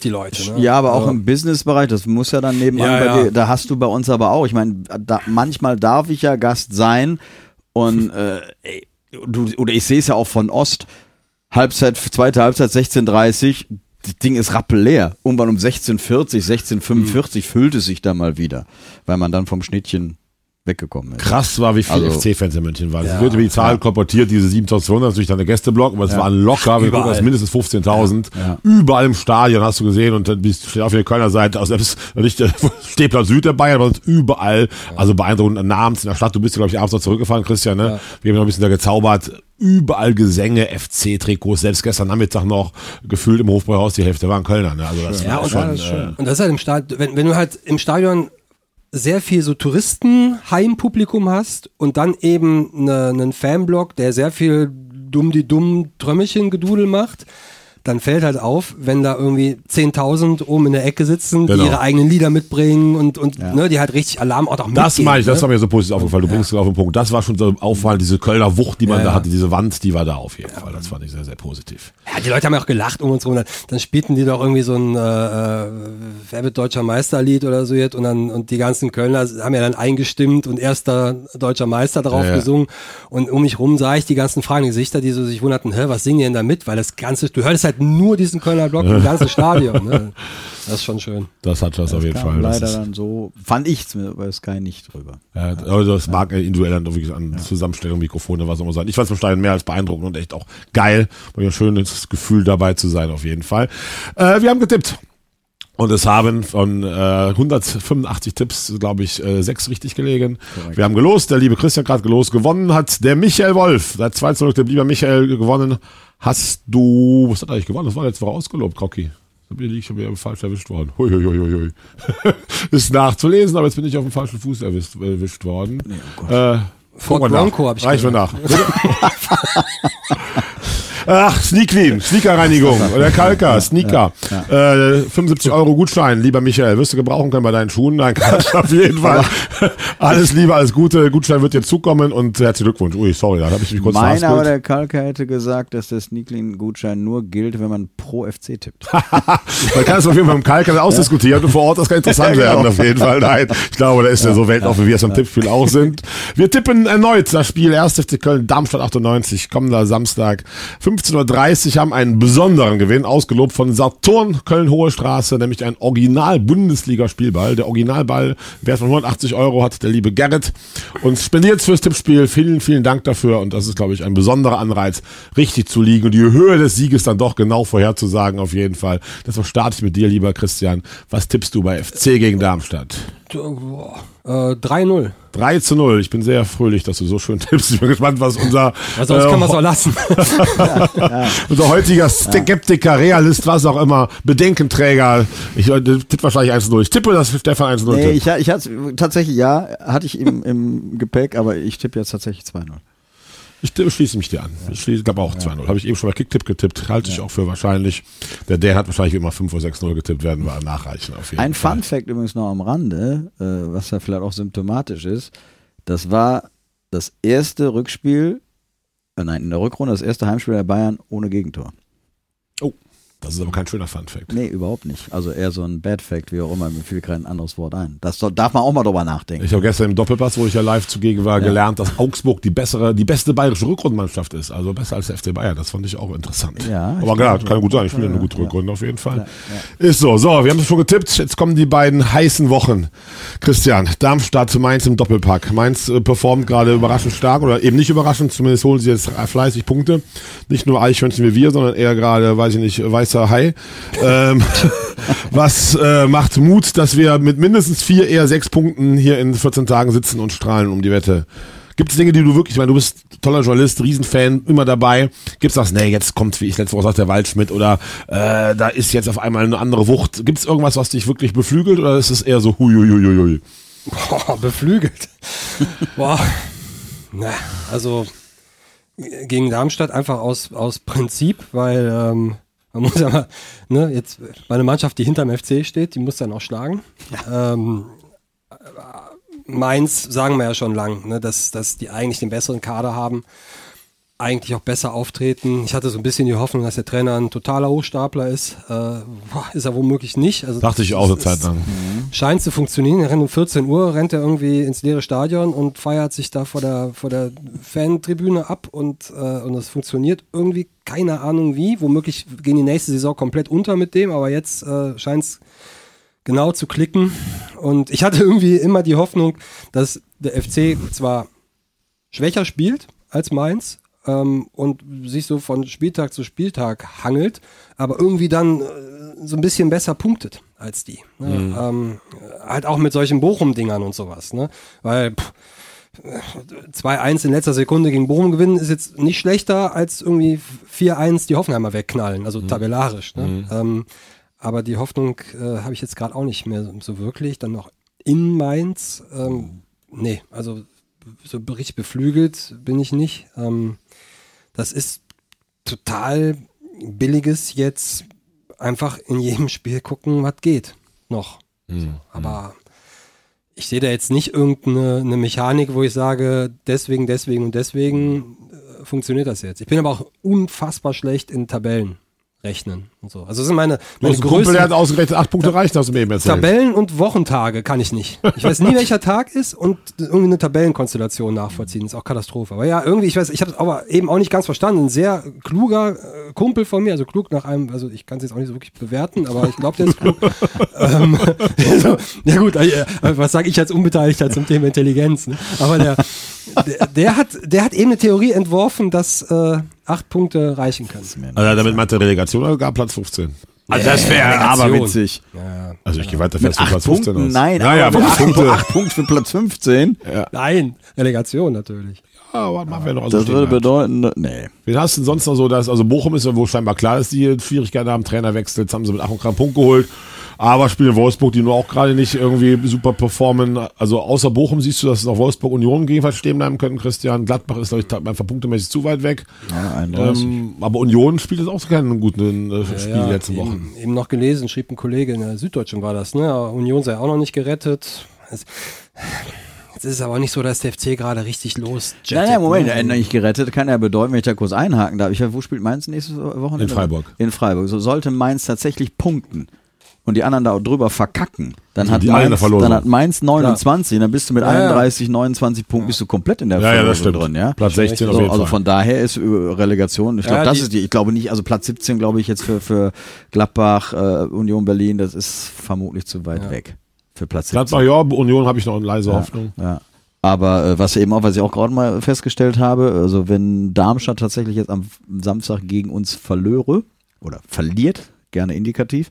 die Leute. Ne? Ja, aber auch also, im Businessbereich, das muss ja dann nebenan Ja, bei ja. dir, da hast du bei uns aber auch. Ich meine, da, manchmal darf ich ja Gast sein und äh, ey, du, oder ich sehe es ja auch von Ost, Halbzeit, zweite Halbzeit sechzehn Uhr dreißig, das Ding ist rappelleer. Irgendwann um sechzehn Uhr vierzig, sechzehn Uhr fünfundvierzig mhm. füllt es sich da mal wieder, weil man dann vom Schnittchen weggekommen ist. Krass war, wie viele Also, F C-Fans in München waren. Es ja, wird über die Zahlen ja. kolportiert, diese siebentausendzweihundert, natürlich dann der Gästeblock, aber es Ja. waren locker, wir Überall. gucken das mindestens fünfzehntausend. Ja, ja. Überall im Stadion hast du gesehen und dann bist du auf der Kölner Seite, also selbst nicht der Stehplatz Süd der Bayern, aber sonst überall, also beeindruckend namens in der Stadt. Du bist ja, glaube ich, abends noch zurückgefahren, Christian, ne? Ja. Wir haben noch ein bisschen da gezaubert. Überall Gesänge, F C-Trikots, selbst gestern Nachmittag noch gefühlt im Hofbräuhaus, die Hälfte waren Kölner, ne? Also das Ja, war und, schon, das ist schön. äh, und das ist halt im Stadion, wenn, wenn du halt im Stadion sehr viel so Touristen-Heimpublikum hast und dann eben ne, einen Fanblock, der sehr viel dumm-die-dumm Trömmelchen-Gedudel macht, dann fällt halt auf, wenn da irgendwie zehntausend oben in der Ecke sitzen, Genau. die ihre eigenen Lieder mitbringen und, und Ja. ne, die halt richtig Alarm auch noch Das mitgeben, meine ich, das ne? war mir so positiv aufgefallen. Du bringst es auf den Punkt. Das war schon so auffallend, diese Kölner Wucht, die man Ja, da ja. hatte, diese Wand, die war da auf jeden Fall. Das fand ich sehr, sehr positiv. Ja, die Leute haben ja auch gelacht um uns rum. Dann, dann spielten die doch irgendwie so ein äh, äh, Wer wird deutscher Meisterlied oder so jetzt und dann und die ganzen Kölner haben ja dann eingestimmt und erster deutscher Meister drauf Ja, ja. gesungen. Und um mich rum sah ich die ganzen fragenden Gesichter, die so sich wunderten, hä, was singen die denn da mit? Weil das ganze, du hörtest halt nur diesen Kölner Block im ganzen Stadion. Ne? Das ist schon schön. Das hat was auf jeden kam Fall. Das leider ist, dann so, fand ich bei Sky nicht drüber. ja, also das mag individuell dann wirklich an Zusammenstellung, Mikrofone, was auch immer sein. Ich fand es im Stadion mehr als beeindruckend und echt auch geil. War ja ein schönes Gefühl dabei zu sein auf jeden Fall. Äh, wir haben getippt. Und es haben von äh, hundertfünfundachtzig Tipps, glaube ich, äh, sechs richtig gelegen. Korrekt. Wir haben gelost, der liebe Christian gerade gelost, gewonnen hat der Michael Wolf. Seit zwei zu null, der lieber Michael gewonnen. Hast du, was hat er eigentlich gewonnen? Das war jetzt Woche ausgelobt, Krocki. Da bin ich schon wieder falsch erwischt worden. Hui, hui, hui, hui. Ist nachzulesen, aber jetzt bin ich auf dem falschen Fuß erwischt, erwischt worden. Nee, oh äh, Fort gucken wir Bronco nach. hab ich Reichen wir gehört. nach. Ach, Sneaklin, Sneakerreinigung oder Kalka, Sneaker. Ja, Äh, fünfundsiebzig Euro Gutschein, lieber Michael, wirst du gebrauchen können bei deinen Schuhen? Nein, Quatsch, auf jeden Fall. Alles Liebe, alles Gute, Gutschein wird dir zukommen und herzlichen Glückwunsch. Ui, sorry, da habe ich mich kurz Meine, aber verhaspelt. der Kalker hätte gesagt, dass der Sneaklin-Gutschein nur gilt, wenn man pro F C tippt. Man kann es auf jeden Fall mit dem Kalker ausdiskutieren und vor Ort, das kann interessant werden, auf jeden Fall. Nein, ich glaube, da ist ja so weltoffen, wie wir es am Tippspiel auch sind. Wir tippen erneut das Spiel erster F C Köln, Darmstadt achtundneunzig, kommender Samstag, fünfzehn Uhr dreißig, haben einen besonderen Gewinn, ausgelobt von Saturn Köln-Hohe Straße, nämlich ein Original-Bundesliga-Spielball. Der Originalball, Wert von hundertachtzig Euro, hat der liebe Gerrit uns spendiert fürs Tippspiel. Vielen, vielen Dank dafür und das ist, glaube ich, ein besonderer Anreiz, richtig zu liegen und die Höhe des Sieges dann doch genau vorherzusagen, auf jeden Fall. Deshalb starte ich mit dir, lieber Christian. Was tippst du bei F C gegen Darmstadt? Äh, drei null. drei zu null. Ich bin sehr fröhlich, dass du so schön tippst. Ich bin gespannt, was unser, Also sonst äh, kann man es auch lassen. unser heutiger Skeptiker, Realist, was auch immer, Bedenkenträger. Ich äh, tippe wahrscheinlich eins zu null. Ich tippe, dass Stefan eins zu null Nee, tippt. ich, ich hatte tatsächlich, ja, hatte ich im, im Gepäck, aber ich tippe jetzt tatsächlich zwei null. Ich tippe, schließe mich dir an. Ich glaube auch zwei null. Habe ich eben schon bei Kicktipp getippt. Halte ich auch für wahrscheinlich. Der Dan hat wahrscheinlich immer fünf oder sechs null getippt, werden wir nachreichen. Auf jeden Ein Fall. Fun-Fact übrigens noch am Rande, äh, was ja vielleicht auch symptomatisch ist, das war das erste Rückspiel, äh, nein, in der Rückrunde das erste Heimspiel der Bayern ohne Gegentor. Oh, das ist aber kein schöner Fun-Fact. Nee, überhaupt nicht. Also eher so ein Bad-Fact, wie auch immer, mir fiel kein anderes Wort ein. Das soll, darf man auch mal drüber nachdenken. Ich habe gestern im Doppelpass, wo ich ja live zugegen war, Ja. gelernt, dass Augsburg die bessere, die beste bayerische Rückrundenmannschaft ist. Also besser als der F C Bayern. Das fand ich auch interessant. Ja, aber ich klar, glaube, kann gut sein. Ich spiele ja, eine gute ja. Rückrunde auf jeden Fall. Ja, Ist so. So, wir haben es schon getippt. Jetzt kommen die beiden heißen Wochen. Christian, Darmstadt, Mainz im Doppelpack. Mainz äh, performt gerade überraschend stark oder eben nicht überraschend. Zumindest holen sie jetzt fleißig Punkte. Nicht nur Eichhörnchen wie wir, sondern eher gerade, weiß ich nicht, weißer Hai. Ähm, was äh, macht Mut, dass wir mit mindestens vier, eher sechs Punkten hier in vierzehn Tagen sitzen und strahlen um die Wette? Gibt es Dinge, die du wirklich, ich meine, du bist toller Journalist, Riesenfan, immer dabei. Gibt es das, nee, jetzt kommt, wie ich letzte Woche sagte, der Waldschmidt oder äh, da ist jetzt auf einmal eine andere Wucht. Gibt es irgendwas, was dich wirklich beflügelt oder ist es eher so hui, hui, hui, hui? Boah, beflügelt. Boah. Na, also gegen Darmstadt einfach aus, aus Prinzip, weil ähm, man muss ja mal, ne, jetzt bei einer Mannschaft, die hinterm F C steht, die muss dann auch schlagen. Ja. Ähm, Mainz sagen wir ja schon lang, ne, dass, dass die eigentlich den besseren Kader haben. eigentlich auch besser auftreten. Ich hatte so ein bisschen die Hoffnung, dass der Trainer ein totaler Hochstapler ist. Äh, ist er womöglich nicht. Also Dachte ich auch eine Zeit lang. Scheint zu funktionieren. Er rennt um vierzehn Uhr, rennt er irgendwie ins leere Stadion und feiert sich da vor der, vor der Fantribüne ab und, äh, und das funktioniert irgendwie, keine Ahnung wie. Womöglich gehen die nächste Saison komplett unter mit dem, aber jetzt äh, scheint es genau zu klicken. Und ich hatte irgendwie immer die Hoffnung, dass der F C zwar schwächer spielt als Mainz, Ähm, und sich so von Spieltag zu Spieltag hangelt, aber irgendwie dann äh, so ein bisschen besser punktet als die. Ne? Mhm. Ähm, halt auch mit solchen Bochum-Dingern und sowas. Ne? Weil pff, zwei eins in letzter Sekunde gegen Bochum gewinnen ist jetzt nicht schlechter als irgendwie vier eins die Hoffenheimer wegknallen, also mhm. tabellarisch. Ne? Mhm. Ähm, aber die Hoffnung äh, habe ich jetzt gerade auch nicht mehr so, so wirklich. Dann noch in Mainz. Ähm, nee, also so richtig beflügelt bin ich nicht. Ähm, das ist total billiges jetzt einfach in jedem Spiel gucken, was geht noch. Mhm. So, aber ich sehe da jetzt nicht irgendeine eine Mechanik, wo ich sage, deswegen, deswegen und deswegen äh, funktioniert das jetzt. Ich bin aber auch unfassbar schlecht in Tabellen rechnen und so. Also das sind meine, meine größten... Kumpel, der hat ausgerechnet acht Punkte reicht, hast du mir eben erzählt. Tabellen und Wochentage kann ich nicht. Ich weiß nie, welcher Tag ist und irgendwie eine Tabellenkonstellation nachvollziehen. Ist auch Katastrophe. Aber ja, irgendwie, ich weiß, ich habe es aber eben auch nicht ganz verstanden. Ein sehr kluger äh, Kumpel von mir, also klug nach einem, also ich kann es jetzt auch nicht so wirklich bewerten, aber ich glaube, der ist klug. ähm, so, ja gut, äh, was sage ich als Unbeteiligter zum Thema Intelligenz? Ne? Aber der, der, der, hat, der hat eben eine Theorie entworfen, dass äh, acht Punkte reichen können. Also damit meinte Relegation oder gar Platz fünfzehn? Also das wäre aber witzig. Ja, also ich gehe weiter fest mit für Platz acht fünfzehn Punkten, aus. nein, naja, aber aber acht, Punkte. acht Punkte für Platz fünfzehn. Ja. Nein, Relegation natürlich. Ja, aber machen wir noch also Das würde bedeuten, nee. Wen hast du denn sonst noch so, dass, also Bochum ist ja wohl scheinbar klar, dass die Schwierigkeiten haben, Trainerwechsel, jetzt haben sie mit Ach und Kram Punkt geholt, aber spielen Wolfsburg, die nur auch gerade nicht irgendwie super performen, also außer Bochum siehst du, dass es auch Wolfsburg Union gegenfalls stehen bleiben könnten, Christian, Gladbach ist glaube ich einfach punktemäßig zu weit weg, ja, einunddreißig. Ähm, aber Union spielt jetzt auch keinen guten äh, Spiel ja, die letzten eben, Wochen. Eben noch gelesen, schrieb ein Kollege in der Süddeutschen war das, ne, Union sei auch noch nicht gerettet. Es, Jetzt ist es aber auch nicht so, dass der F C gerade richtig los Nein, nein, Moment, er nicht gerettet, kann ja bedeuten, wenn ich da kurz einhaken darf. Ich, wo spielt Mainz nächste Woche? In Freiburg. In Freiburg. So sollte Mainz tatsächlich punkten und die anderen da drüber verkacken, dann, also hat, die Mainz, dann hat Mainz neunundzwanzig, dann bist du mit ja, einunddreißig, neunundzwanzig Punkten bist du komplett in der ja, ja, das Verlosung drin. Ja? Platz sechzehn auf so, jeden also Fall. von daher ist Relegation, ich glaube, ja, das die, ist die, ich glaube nicht, also Platz siebzehn glaube ich jetzt für, für Gladbach, äh, Union Berlin, das ist vermutlich zu weit ja. weg für Platz siebzehn. Gladbach, ja, Union habe ich noch eine leise ja, Hoffnung. Ja. Aber äh, was eben auch, was ich auch gerade mal festgestellt habe, also wenn Darmstadt tatsächlich jetzt am Samstag gegen uns verlöre oder verliert, gerne indikativ,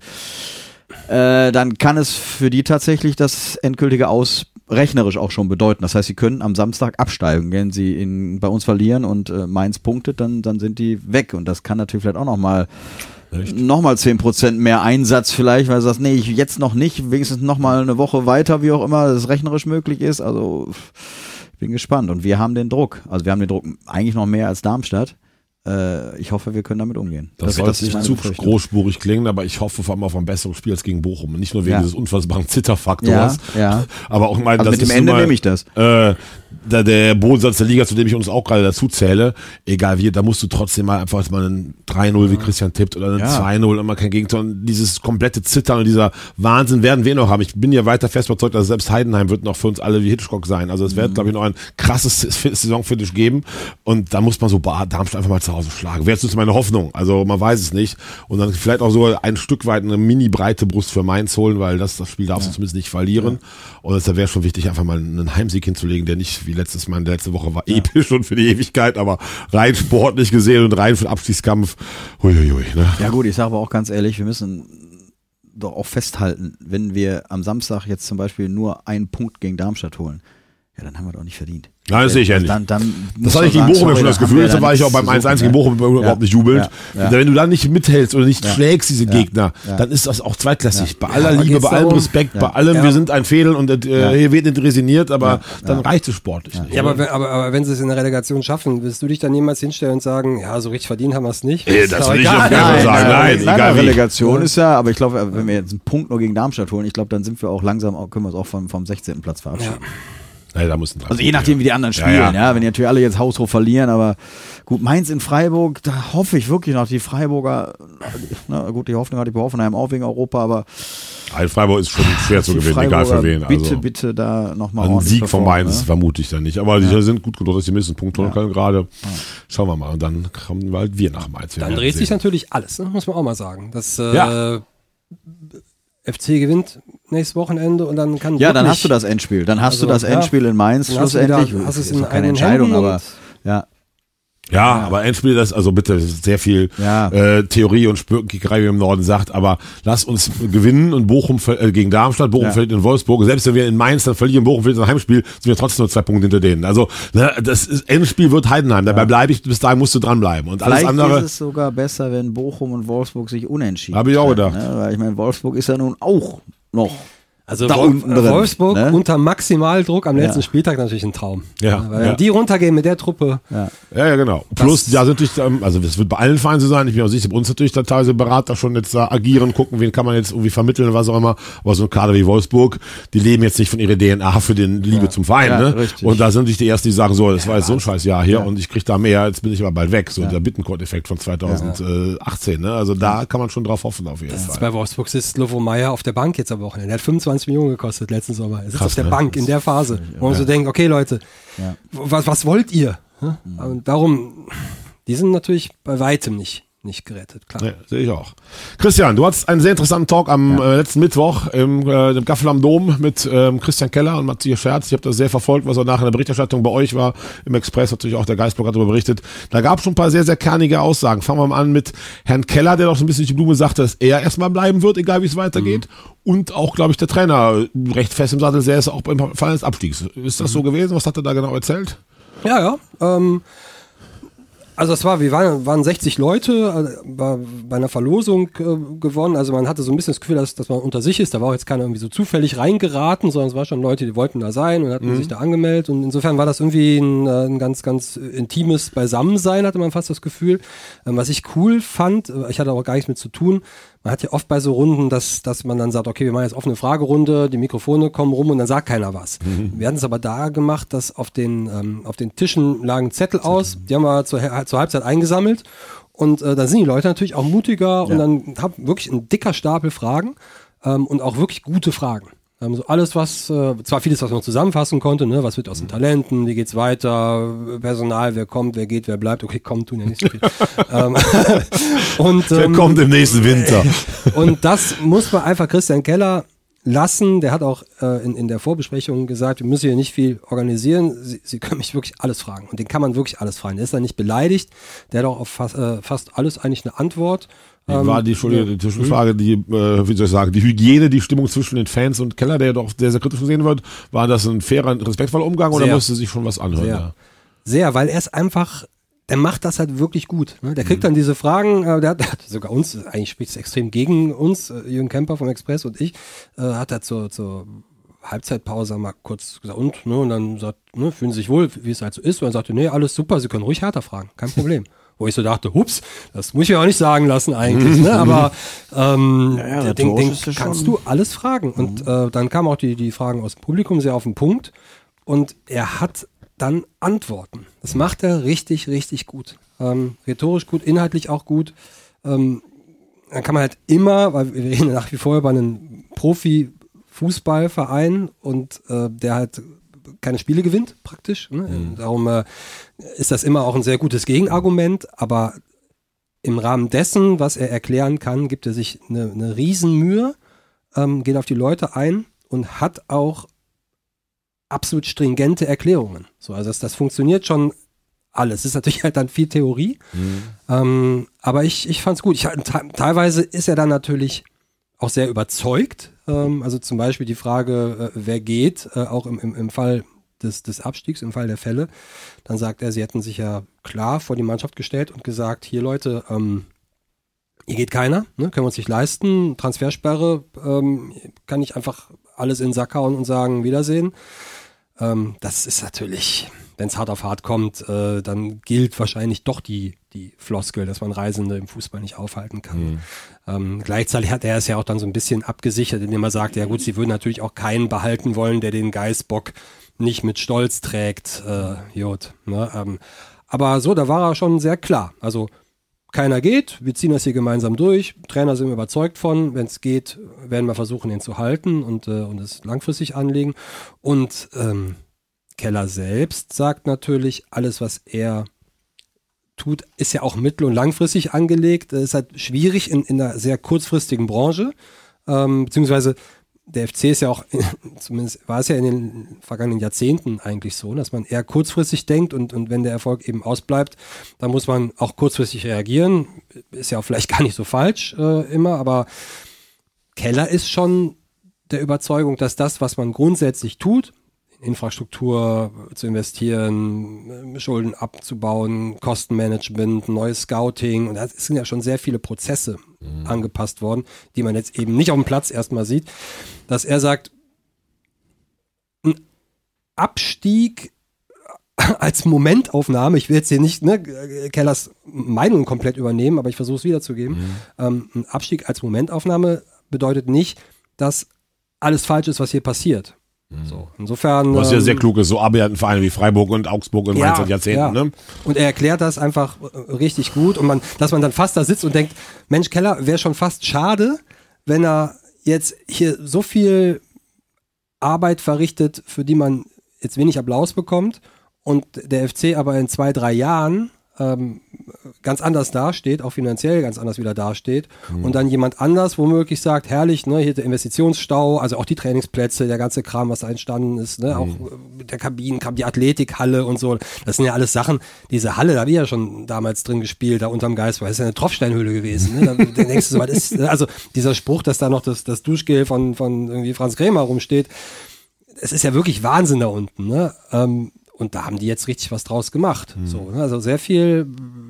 äh, dann kann es für die tatsächlich das endgültige Aus rechnerisch auch schon bedeuten. Das heißt, sie können am Samstag absteigen. Wenn sie in, bei uns verlieren und äh, Mainz punktet, dann, dann sind die weg. Und das kann natürlich vielleicht auch nochmal nochmal zehn Prozent mehr Einsatz vielleicht, weil du sagst, nee, ich jetzt noch nicht, wenigstens nochmal eine Woche weiter, wie auch immer, dass es rechnerisch möglich ist. Also ich bin gespannt. Und wir haben den Druck. Also wir haben den Druck eigentlich noch mehr als Darmstadt. Äh, ich hoffe, wir können damit umgehen. Das, das soll jetzt nicht zu großspurig klingen, aber ich hoffe vor allem auf ein besseres Spiel als gegen Bochum. Nicht nur wegen ja. dieses unfassbaren Zitterfaktors, ja, ja. aber auch mein, also das mit dem ist Ende mal, nehme ich das. Äh, der, der Bodensatz der Liga, zu dem ich uns auch gerade dazu zähle, egal wie, da musst du trotzdem mal einfach mal einen drei null, wie Christian tippt, oder einen ja. zwei null, immer kein Gegentor. Und dieses komplette Zittern und dieser Wahnsinn werden wir noch haben. Ich bin ja weiter fest überzeugt, dass selbst Heidenheim wird noch für uns alle wie Hitchcock sein. Also es wird, mhm. glaube ich, noch ein krasses Saisonfinish geben. Und da muss man so Darmstadt einfach mal zu Hause schlagen. Wäre jetzt meine Hoffnung. Also man weiß es nicht. Und dann vielleicht auch so ein Stück weit eine mini-breite Brust für Mainz holen, weil das, das Spiel darfst du ja. zumindest nicht verlieren. Ja. Und da wäre schon wichtig, einfach mal einen Heimsieg hinzulegen, der nicht wie letztes Mal in der letzte Woche war ja. episch und für die Ewigkeit, aber rein sportlich gesehen und rein für den Abstiegskampf. Huiuiui, ne? Ja gut, ich sage aber auch ganz ehrlich, wir müssen doch auch festhalten, wenn wir am Samstag jetzt zum Beispiel nur einen Punkt gegen Darmstadt holen, ja, dann haben wir doch nicht verdient. Nein, das sehe ich ja nicht. Dann, dann das hatte ich gegen Bochum ja schon das Gefühl, da war ich auch beim eins eins gegen Bochum überhaupt ja, nicht jubelnd. Ja, ja. Wenn du dann nicht mithältst oder nicht ja, schlägst, diese ja, Gegner, ja. dann ist das auch zweitklassig. Ja. Bei aller ja, Liebe, bei allem Respekt, ja. bei allem, ja. wir sind ein Fädel und äh, ja. hier wird nicht resigniert, aber ja. dann ja. reicht es sportlich ja. nicht. Ja, aber, aber, aber wenn sie es in der Relegation schaffen, willst du dich dann jemals hinstellen und sagen, ja, so richtig verdient haben wir es nicht? Ey, das das will ich auf keinen Fall sagen. Nein, nein, egal wie. Relegation ist ja, aber ich glaube, wenn wir jetzt einen Punkt nur gegen Darmstadt holen, ich glaube, dann sind wir auch langsam, können wir uns auch vom, vom sechzehnten Platz verabschieden. Ja. Ja, da mussten also je nachdem, wie die anderen spielen, ja, ja. ja wenn die natürlich alle jetzt haushoch verlieren, aber gut, Mainz in Freiburg, da hoffe ich wirklich noch, die Freiburger, na gut, die Hoffnung hatte ich bei Hoffenheim auch wegen Europa, aber ein Freiburg ist schon schwer zu gewinnen, egal für wen. Bitte, also, bitte da nochmal ein Sieg von Mainz ne? vermute ich dann nicht, aber ja. die sind gut genug, dass sie mindestens Punkt holen ja. können gerade. Ja. Schauen wir mal und dann kommen halt wir nach Mainz. Wir dann dreht sich natürlich alles, ne? Muss man auch mal sagen. Das, äh, ja. F C gewinnt nächstes Wochenende und dann kann ja, dann hast du das Endspiel. Dann hast also, du das Endspiel ja, in Mainz schlussendlich. Hast du es in keine Entscheidung, aber ja. Ja, ja, aber Endspiel, das, also bitte, das ist sehr viel ja. äh, Theorie und Spürkickerei, wie man im Norden sagt, aber lass uns gewinnen und Bochum äh, gegen Darmstadt, Bochum ja. verliert in Wolfsburg. Selbst wenn wir in Mainz dann verlieren, Bochum verliert ein Heimspiel, sind wir trotzdem nur zwei Punkte hinter denen. Also ne, das ist, Endspiel wird Heidenheim, dabei ja. bleibe ich, bis dahin musst du dranbleiben. Und alles Vielleicht andere ist es sogar besser, wenn Bochum und Wolfsburg sich unentschieden Habe ich auch gedacht. Ne? Weil ich meine, Wolfsburg ist ja nun auch noch Also da Wolf, unten drin, Wolfsburg ne? unter Maximaldruck am letzten ja. Spieltag natürlich ein Traum. Ja, Weil ja. wenn die runtergehen mit der Truppe. Ja, ja, ja genau. Plus, da sind natürlich, also das wird bei allen Vereinen so sein, ich bin auch sicher, bei uns natürlich da teilweise Berater schon jetzt da agieren, gucken, wen kann man jetzt irgendwie vermitteln, was auch immer. Aber so ein Kader wie Wolfsburg, die leben jetzt nicht von ihrer D N A für den Liebe ja. zum Verein. Ja, ne? richtig. Und da sind sich die Ersten, die sagen, so, das ja, war jetzt so ein scheiß Jahr hier ja. und ich krieg da mehr, jetzt bin ich aber bald weg. So ja. der Bittencourt-Effekt von zweitausendachtzehn. Ne? Also da kann man schon drauf hoffen auf jeden das Fall. Ist bei Wolfsburg sitzt Lovo Meyer auf der Bank jetzt am Wochenende. Der hat fünfundzwanzig Millionen gekostet letzten Sommer. Er sitzt Krass, auf der ne? Bank in der Phase, wo man ja. so denkt, okay Leute, ja. was, was wollt ihr? Hm? Und darum, die sind natürlich bei weitem nicht, nicht gerettet, klar. Ja, sehe ich auch. Christian, du hattest einen sehr interessanten Talk am ja. äh, letzten Mittwoch im, äh, im Gaffel am Dom mit ähm, Christian Keller und Matthias Scherz. Ich habe das sehr verfolgt, was auch nachher in der Berichterstattung bei euch war. Im Express natürlich auch der Geistblog hat darüber berichtet. Da gab es schon ein paar sehr, sehr kernige Aussagen. Fangen wir mal an mit Herrn Keller, der doch so ein bisschen die Blume sagte, dass er erstmal bleiben wird, egal wie es weitergeht. Mhm. Und auch, glaube ich, der Trainer recht fest im Sattel säß, auch beim Fall des Abstiegs. Ist das mhm. so gewesen? Was hat er da genau erzählt? Ja, ja. Ähm Also es war, wir waren, waren sechzig Leute, war bei einer Verlosung äh, gewonnen, also man hatte so ein bisschen das Gefühl, dass, dass man unter sich ist, da war auch jetzt keiner irgendwie so zufällig reingeraten, sondern es waren schon Leute, die wollten da sein und hatten mhm. sich da angemeldet und insofern war das irgendwie ein, ein ganz, ganz intimes Beisammensein, hatte man fast das Gefühl. Ähm, was ich cool fand, ich hatte aber gar nichts mit zu tun, man hat ja oft bei so Runden, dass, dass man dann sagt, okay, wir machen jetzt offene Fragerunde, die Mikrofone kommen rum und dann sagt keiner was. Mhm. Wir hatten es aber da gemacht, dass auf den, ähm, auf den Tischen lagen Zettel aus, die haben wir zur, zur Halbzeit eingesammelt und äh, dann sind die Leute natürlich auch mutiger ja. und dann haben wirklich ein dicker Stapel Fragen ähm, und auch wirklich gute Fragen. Ähm, so alles, was, äh, zwar vieles, was man zusammenfassen konnte, ne, was wird aus den Talenten, wie geht's weiter, Personal, wer kommt, wer geht, wer bleibt, okay, kommt, tun ja nicht so viel. ähm, und, ähm, wer kommt im nächsten Winter? Und das muss man einfach Christian Keller lassen, der hat auch äh, in, in der Vorbesprechung gesagt, wir müssen hier nicht viel organisieren, Sie, Sie können mich wirklich alles fragen und den kann man wirklich alles fragen, der ist da nicht beleidigt, der hat auch auf fast, äh, fast alles eigentlich eine Antwort. Wie war die, Entschuldigung, die Zwischenfrage, die, äh, wie soll ich sagen, die Hygiene, die Stimmung zwischen den Fans und Keller, der ja doch sehr, sehr kritisch gesehen wird, war das ein fairer, respektvoller Umgang oder sehr. musste sich schon was anhören? Sehr, ja? sehr, weil er ist einfach, der macht das halt wirklich gut. Ne? Der kriegt mhm. dann diese Fragen, äh, der, hat, der hat sogar uns, eigentlich spricht es extrem gegen uns, äh, Jürgen Kemper vom Express und ich, äh, hat er zur, zur Halbzeitpause mal kurz gesagt, und, ne, und dann sagt, ne, fühlen Sie sich wohl, wie es halt so ist, und dann sagte, nee, alles super, Sie können ruhig härter fragen, kein Problem. Wo ich so dachte, hups, das muss ich ja auch nicht sagen lassen eigentlich, ne? Aber ähm, ja, ja, den, den kannst du alles fragen. Und mhm. äh, dann kamen auch die, die Fragen aus dem Publikum sehr auf den Punkt. Und er hat dann Antworten. Das macht er richtig, richtig gut. Ähm, rhetorisch gut, inhaltlich auch gut. Ähm, dann kann man halt immer, weil wir reden nach wie vor über einen Profi-Fußballverein und äh, der halt keine Spiele gewinnt, praktisch. Ne? Mhm. Darum äh, ist das immer auch ein sehr gutes Gegenargument, aber im Rahmen dessen, was er erklären kann, gibt er sich eine, eine Riesenmühe, ähm, geht auf die Leute ein und hat auch absolut stringente Erklärungen. So, also das, das funktioniert schon alles. Es ist natürlich halt dann viel Theorie, mhm. ähm, aber ich, ich fand es gut. Ich, teilweise ist er dann natürlich auch sehr überzeugt. Ähm, also zum Beispiel die Frage, äh, wer geht, äh, auch im, im, im Fall des, des Abstiegs, im Fall der Fälle. Dann sagt er, sie hätten sich ja klar vor die Mannschaft gestellt und gesagt, hier Leute, ähm, hier geht keiner, ne, können wir uns nicht leisten. Transfersperre, ähm, kann ich einfach alles in den Sack hauen und sagen, Wiedersehen. Ähm, das ist natürlich, wenn es hart auf hart kommt, äh, dann gilt wahrscheinlich doch die die Floskel, dass man Reisende im Fußball nicht aufhalten kann. Mhm. Ähm, gleichzeitig hat er es ja auch dann so ein bisschen abgesichert, indem er sagt, ja gut, sie würden natürlich auch keinen behalten wollen, der den Geißbock nicht mit Stolz trägt. Äh, Jod, ne? ähm, aber so, da war er schon sehr klar. Also keiner geht, wir ziehen das hier gemeinsam durch. Trainer sind überzeugt von, wenn es geht, werden wir versuchen, ihn zu halten und, äh, und es langfristig anlegen. Und ähm, Keller selbst sagt natürlich, alles, was er tut, ist ja auch mittel- und langfristig angelegt. Das ist halt schwierig in, in einer sehr kurzfristigen Branche, ähm, beziehungsweise der F C ist ja auch, zumindest war es ja in den vergangenen Jahrzehnten eigentlich so, dass man eher kurzfristig denkt und, und wenn der Erfolg eben ausbleibt, dann muss man auch kurzfristig reagieren. Ist ja auch vielleicht gar nicht so falsch äh, immer, aber Keller ist schon der Überzeugung, dass das, was man grundsätzlich tut, Infrastruktur zu investieren, Schulden abzubauen, Kostenmanagement, neues Scouting. Und da sind ja schon sehr viele Prozesse mhm. angepasst worden, die man jetzt eben nicht auf dem Platz erstmal sieht, dass er sagt, ein Abstieg als Momentaufnahme, ich will jetzt hier nicht ne, Kellers Meinung komplett übernehmen, aber ich versuche es wiederzugeben, mhm. ähm, ein Abstieg als Momentaufnahme bedeutet nicht, dass alles falsch ist, was hier passiert. So, insofern. Was ähm, ja sehr klug ist, so arbeiten Vereine wie Freiburg und Augsburg in ja, seit Jahrzehnten, ja. ne? Und er erklärt das einfach richtig gut und man, dass man dann fast da sitzt und denkt, Mensch, Keller, wäre schon fast schade, wenn er jetzt hier so viel Arbeit verrichtet, für die man jetzt wenig Applaus bekommt und der F C aber in zwei, drei Jahren ähm, ganz anders dasteht, auch finanziell ganz anders wieder dasteht mhm. und dann jemand anders womöglich sagt, herrlich, ne, hier der Investitionsstau, also auch die Trainingsplätze, der ganze Kram, was da entstanden ist, ne, mhm. auch mit der Kabinenkram, die Athletikhalle und so, das sind ja alles Sachen, diese Halle, da habe ich ja schon damals drin gespielt, da unterm Geist, das ist ja eine Tropfsteinhöhle gewesen, ne, da denkst du so, was ist, also dieser Spruch, dass da noch das, das Duschgel von, von irgendwie Franz Krämer rumsteht, es ist ja wirklich Wahnsinn da unten, ne, ähm, und da haben die jetzt richtig was draus gemacht. Mhm. So, ne? Also sehr viel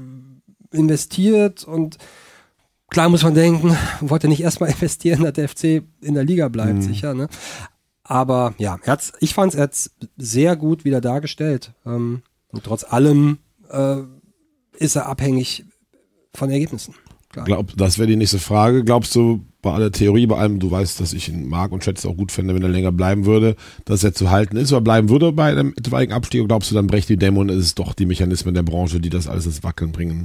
investiert und klar muss man denken, wollte nicht erstmal investieren, dass der F C in der Liga bleibt, mhm. sicher. Ne? Aber ja, er hat's, ich fand es er hat's sehr gut wieder dargestellt. Ähm, und trotz allem äh, ist er abhängig von Ergebnissen. Klar. Glaub, das wäre die nächste Frage. Glaubst du, bei aller Theorie, bei allem, du weißt, dass ich ihn mag und schätze auch gut fände, wenn er länger bleiben würde, dass er zu halten ist oder bleiben würde bei einem etwaigen Abstieg? Oder glaubst du, dann brecht die Dämme und es ist doch die Mechanismen der Branche, die das alles ins Wackeln bringen?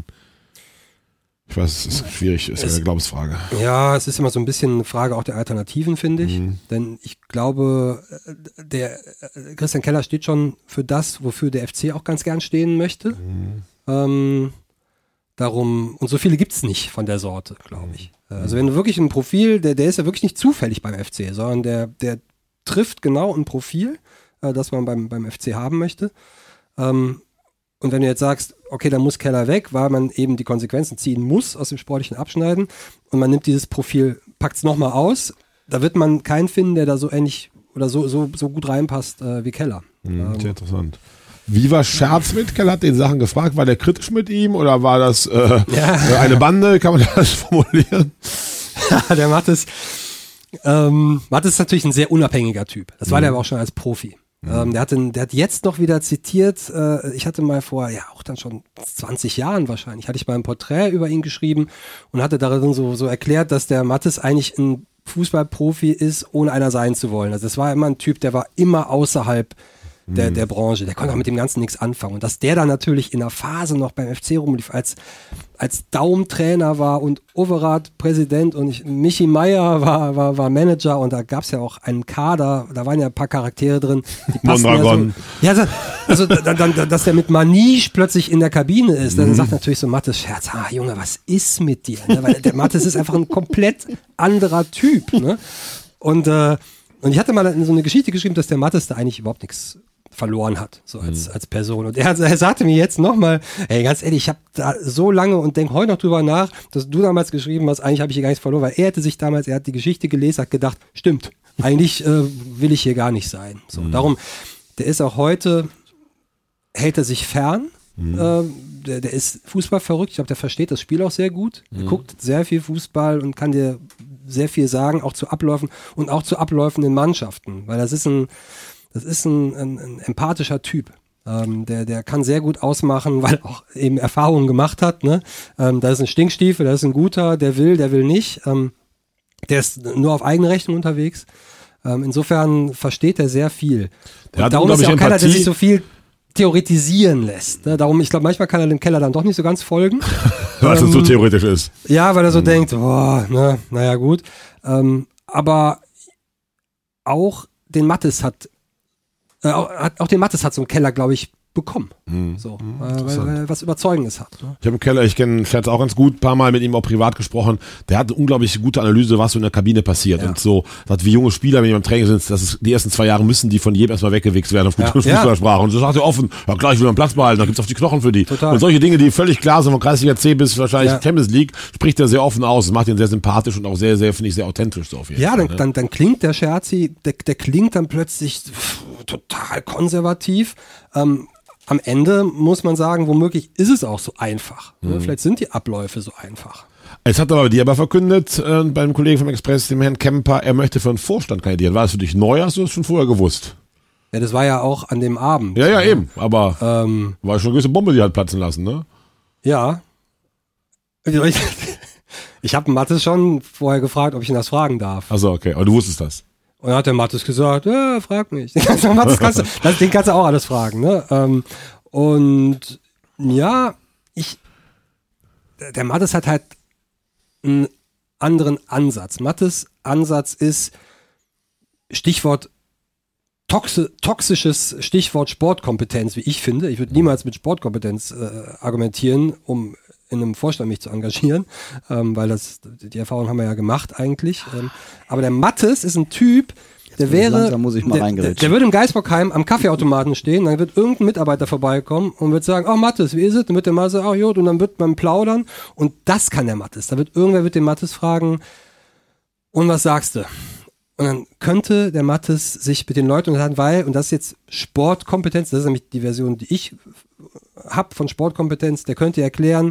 Ich weiß, es ist schwierig, ist eine Glaubensfrage. Ja, es ist immer so ein bisschen eine Frage auch der Alternativen, finde ich. Mhm. Denn ich glaube, der Christian Keller steht schon für das, wofür der F C auch ganz gern stehen möchte. Mhm. Ähm, Darum, und so viele gibt's nicht von der Sorte, glaube ich. Also wenn du wirklich ein Profil, der, der ist ja wirklich nicht zufällig beim F C, sondern der, der trifft genau ein Profil, äh, das man beim, beim F C haben möchte. Ähm, und wenn du jetzt sagst, okay, dann muss Keller weg, weil man eben die Konsequenzen ziehen muss aus dem sportlichen Abschneiden und man nimmt dieses Profil, packt's nochmal aus, da wird man keinen finden, der da so ähnlich oder so, so, so gut reinpasst äh, wie Keller. Mhm, ähm, sehr interessant. Wie war Scherz mit Keller? Hat den Sachen gefragt? War der kritisch mit ihm oder war das äh, ja. eine Bande? Kann man das formulieren? Ja, der Mattes, ähm, Mattes ist natürlich ein sehr unabhängiger Typ. Das war mhm. der aber auch schon als Profi. Mhm. Ähm, der, hatte, der hat jetzt noch wieder zitiert, äh, ich hatte mal vor, ja auch dann schon zwanzig Jahren wahrscheinlich, hatte ich mal ein Porträt über ihn geschrieben und hatte darin so, so erklärt, dass der Mattes eigentlich ein Fußballprofi ist, ohne einer sein zu wollen. Also das war immer ein Typ, der war immer außerhalb Der, der Branche, der konnte auch mit dem Ganzen nichts anfangen. Und dass der dann natürlich in der Phase noch beim F C rumlief, als, als Daum-Trainer war und Overath Präsident und ich, Michi Meier war, war, war Manager und da gab es ja auch einen Kader, da waren ja ein paar Charaktere drin, die passen ja so. Ja, also dann, dann, dass der mit Maniche plötzlich in der Kabine ist, dann mhm. sagt natürlich so Mattes Scherz, ah Junge, was ist mit dir? Ne? Weil der Mattes ist einfach ein komplett anderer Typ. Ne? Und, äh, und ich hatte mal so eine Geschichte geschrieben, dass der Mattes da eigentlich überhaupt nichts verloren hat, so als, mhm. als Person. Und er, er sagte mir jetzt nochmal, ey, ganz ehrlich, ich habe da so lange und denke heute noch drüber nach, dass du damals geschrieben hast, eigentlich habe ich hier gar nichts verloren, weil er hätte sich damals, er hat die Geschichte gelesen, hat gedacht, stimmt, eigentlich äh, will ich hier gar nicht sein. So, mhm. Darum, der ist auch heute, hält er sich fern, mhm. äh, der, der ist Fußball verrückt, ich glaube, der versteht das Spiel auch sehr gut, mhm. er guckt sehr viel Fußball und kann dir sehr viel sagen, auch zu Abläufen und auch zu Abläufen in Mannschaften, weil das ist ein Das ist ein, ein, ein empathischer Typ. Ähm, der, der kann sehr gut ausmachen, weil er auch eben Erfahrungen gemacht hat. Ne? Ähm, da ist ein Stinkstiefel, da ist ein guter, der will, der will nicht. Ähm, der ist nur auf eigene Rechnung unterwegs. Ähm, insofern versteht er sehr viel. Und hat darum ist ja auch keiner, der Empathie. sich so viel theoretisieren lässt. Ne? Darum, ich glaube, manchmal kann er dem Keller dann doch nicht so ganz folgen. Was ähm, das so theoretisch ist. Ja, weil er so mhm. denkt, boah, ne, naja gut. Ähm, aber auch den Mattes hat Äh, auch den Mattes hat so ein Keller, glaube ich, bekommen. Hm. So, hm, äh, weil, weil er was Überzeugendes hat. Ne? Ich habe einen Keller, ich kenne Fletz auch ganz gut, ein paar Mal mit ihm auch privat gesprochen. Der hat eine unglaublich gute Analyse, was so in der Kabine passiert. Ja. Und so, was wie junge Spieler, wenn die beim Training sind, das ist, die ersten zwei Jahre müssen die von jedem erstmal weggewichst werden auf gute ja. Fußballsprache. Und so sagt er offen, ja klar, ich will meinen Platz behalten, dann gibt's auf die Knochen für die. Total. Und solche Dinge, die völlig klar sind, von Kreisliga C bis wahrscheinlich ja. Champions League, spricht er sehr offen aus. Das macht ihn sehr sympathisch und auch sehr, sehr, finde ich, sehr authentisch so auf jeden ja, Fall. Ja, dann, ne? dann, dann klingt der Scherzi, der, der klingt dann plötzlich pff, total konservativ. Ähm, Am Ende muss man sagen, womöglich ist es auch so einfach. Mhm. Vielleicht sind die Abläufe so einfach. Es hat aber bei dir aber verkündet, äh, beim Kollegen vom Express, dem Herrn Kemper, er möchte für einen Vorstand kandidieren. War das für dich neu, hast du das schon vorher gewusst? Ja, das war ja auch an dem Abend. Ja, ja, ne? Eben. Aber ähm, war schon eine gewisse Bombe, die hat platzen lassen, ne? Ja. Ich habe Mattes schon vorher gefragt, ob ich ihn das fragen darf. Achso, okay. Aber du wusstest das. Und dann hat der Mattes gesagt, ja, frag mich. Mattes kannst du, das, den kannst du auch alles fragen. Ne? Ähm, und ja, ich, der Mattes hat halt einen anderen Ansatz. Mattes Ansatz ist Stichwort toxi- toxisches Stichwort Sportkompetenz, wie ich finde. Ich würde niemals mit Sportkompetenz äh, argumentieren, um in einem Vorstand mich zu engagieren, ähm, weil das, die Erfahrung haben wir ja gemacht eigentlich. Ähm, aber der Mattes ist ein Typ, der wäre, muss ich mal der, der, der würde im Geisbockheim am Kaffeeautomaten stehen, dann wird irgendein Mitarbeiter vorbeikommen und wird sagen, oh Mattes, wie ist es? Dann wird der Mattes sagen, ach gut, und dann wird man plaudern und das kann der Mattes. Da wird irgendwer wird den Mattes fragen, und was sagst du? Und dann könnte der Mattes sich mit den Leuten unterhalten, weil, und das ist jetzt Sportkompetenz, das ist nämlich die Version, die ich habe von Sportkompetenz, der könnte erklären,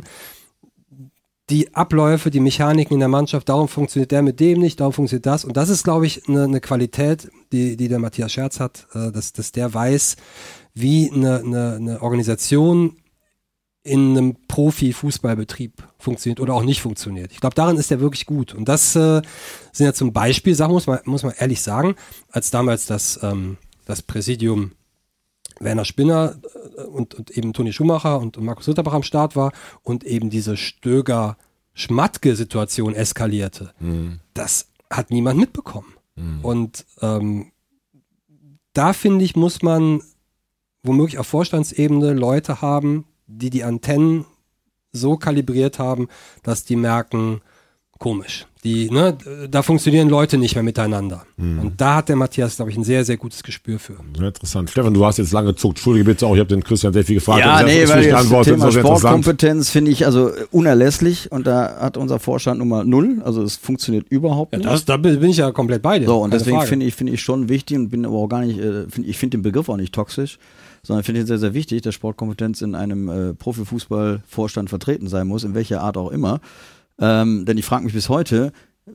die Abläufe, die Mechaniken in der Mannschaft, darum funktioniert der mit dem nicht, darum funktioniert das. Und das ist, glaube ich, eine, eine Qualität, die, die der Matthias Scherz hat, äh, dass, dass der weiß, wie eine, eine, eine Organisation in einem Profi-Fußballbetrieb funktioniert oder auch nicht funktioniert. Ich glaube, darin ist er wirklich gut. Und das äh, sind ja zum Beispiel Sachen, muss man, muss man ehrlich sagen, als damals das, ähm, das Präsidium Werner Spinner und, und eben Toni Schumacher und, und Markus Ritterbach am Start war und eben diese Stöger-Schmatke-Situation eskalierte. Mhm. Das hat niemand mitbekommen. Mhm. Und ähm, da, finde ich, muss man womöglich auf Vorstandsebene Leute haben, die die Antennen so kalibriert haben, dass die merken, komisch. Die, ne, da funktionieren Leute nicht mehr miteinander. Mhm. Und da hat der Matthias, glaube ich, ein sehr, sehr gutes Gespür für. Sehr interessant. Stefan, du hast jetzt lange gezuckt. Entschuldige bitte auch, ich habe den Christian sehr viel gefragt. Ja, nee, weil das Thema so Sportkompetenz finde ich also unerlässlich und da hat unser Vorstand Nummer null. Also es funktioniert überhaupt ja, nicht. Das, da bin ich ja komplett bei dir. So, und deswegen finde ich, finde ich schon wichtig und bin aber auch gar nicht, äh, find, ich finde den Begriff auch nicht toxisch, sondern finde ich sehr, sehr wichtig, dass Sportkompetenz in einem äh, Profifußballvorstand vertreten sein muss, in welcher Art auch immer. Ähm, denn ich frage mich bis heute,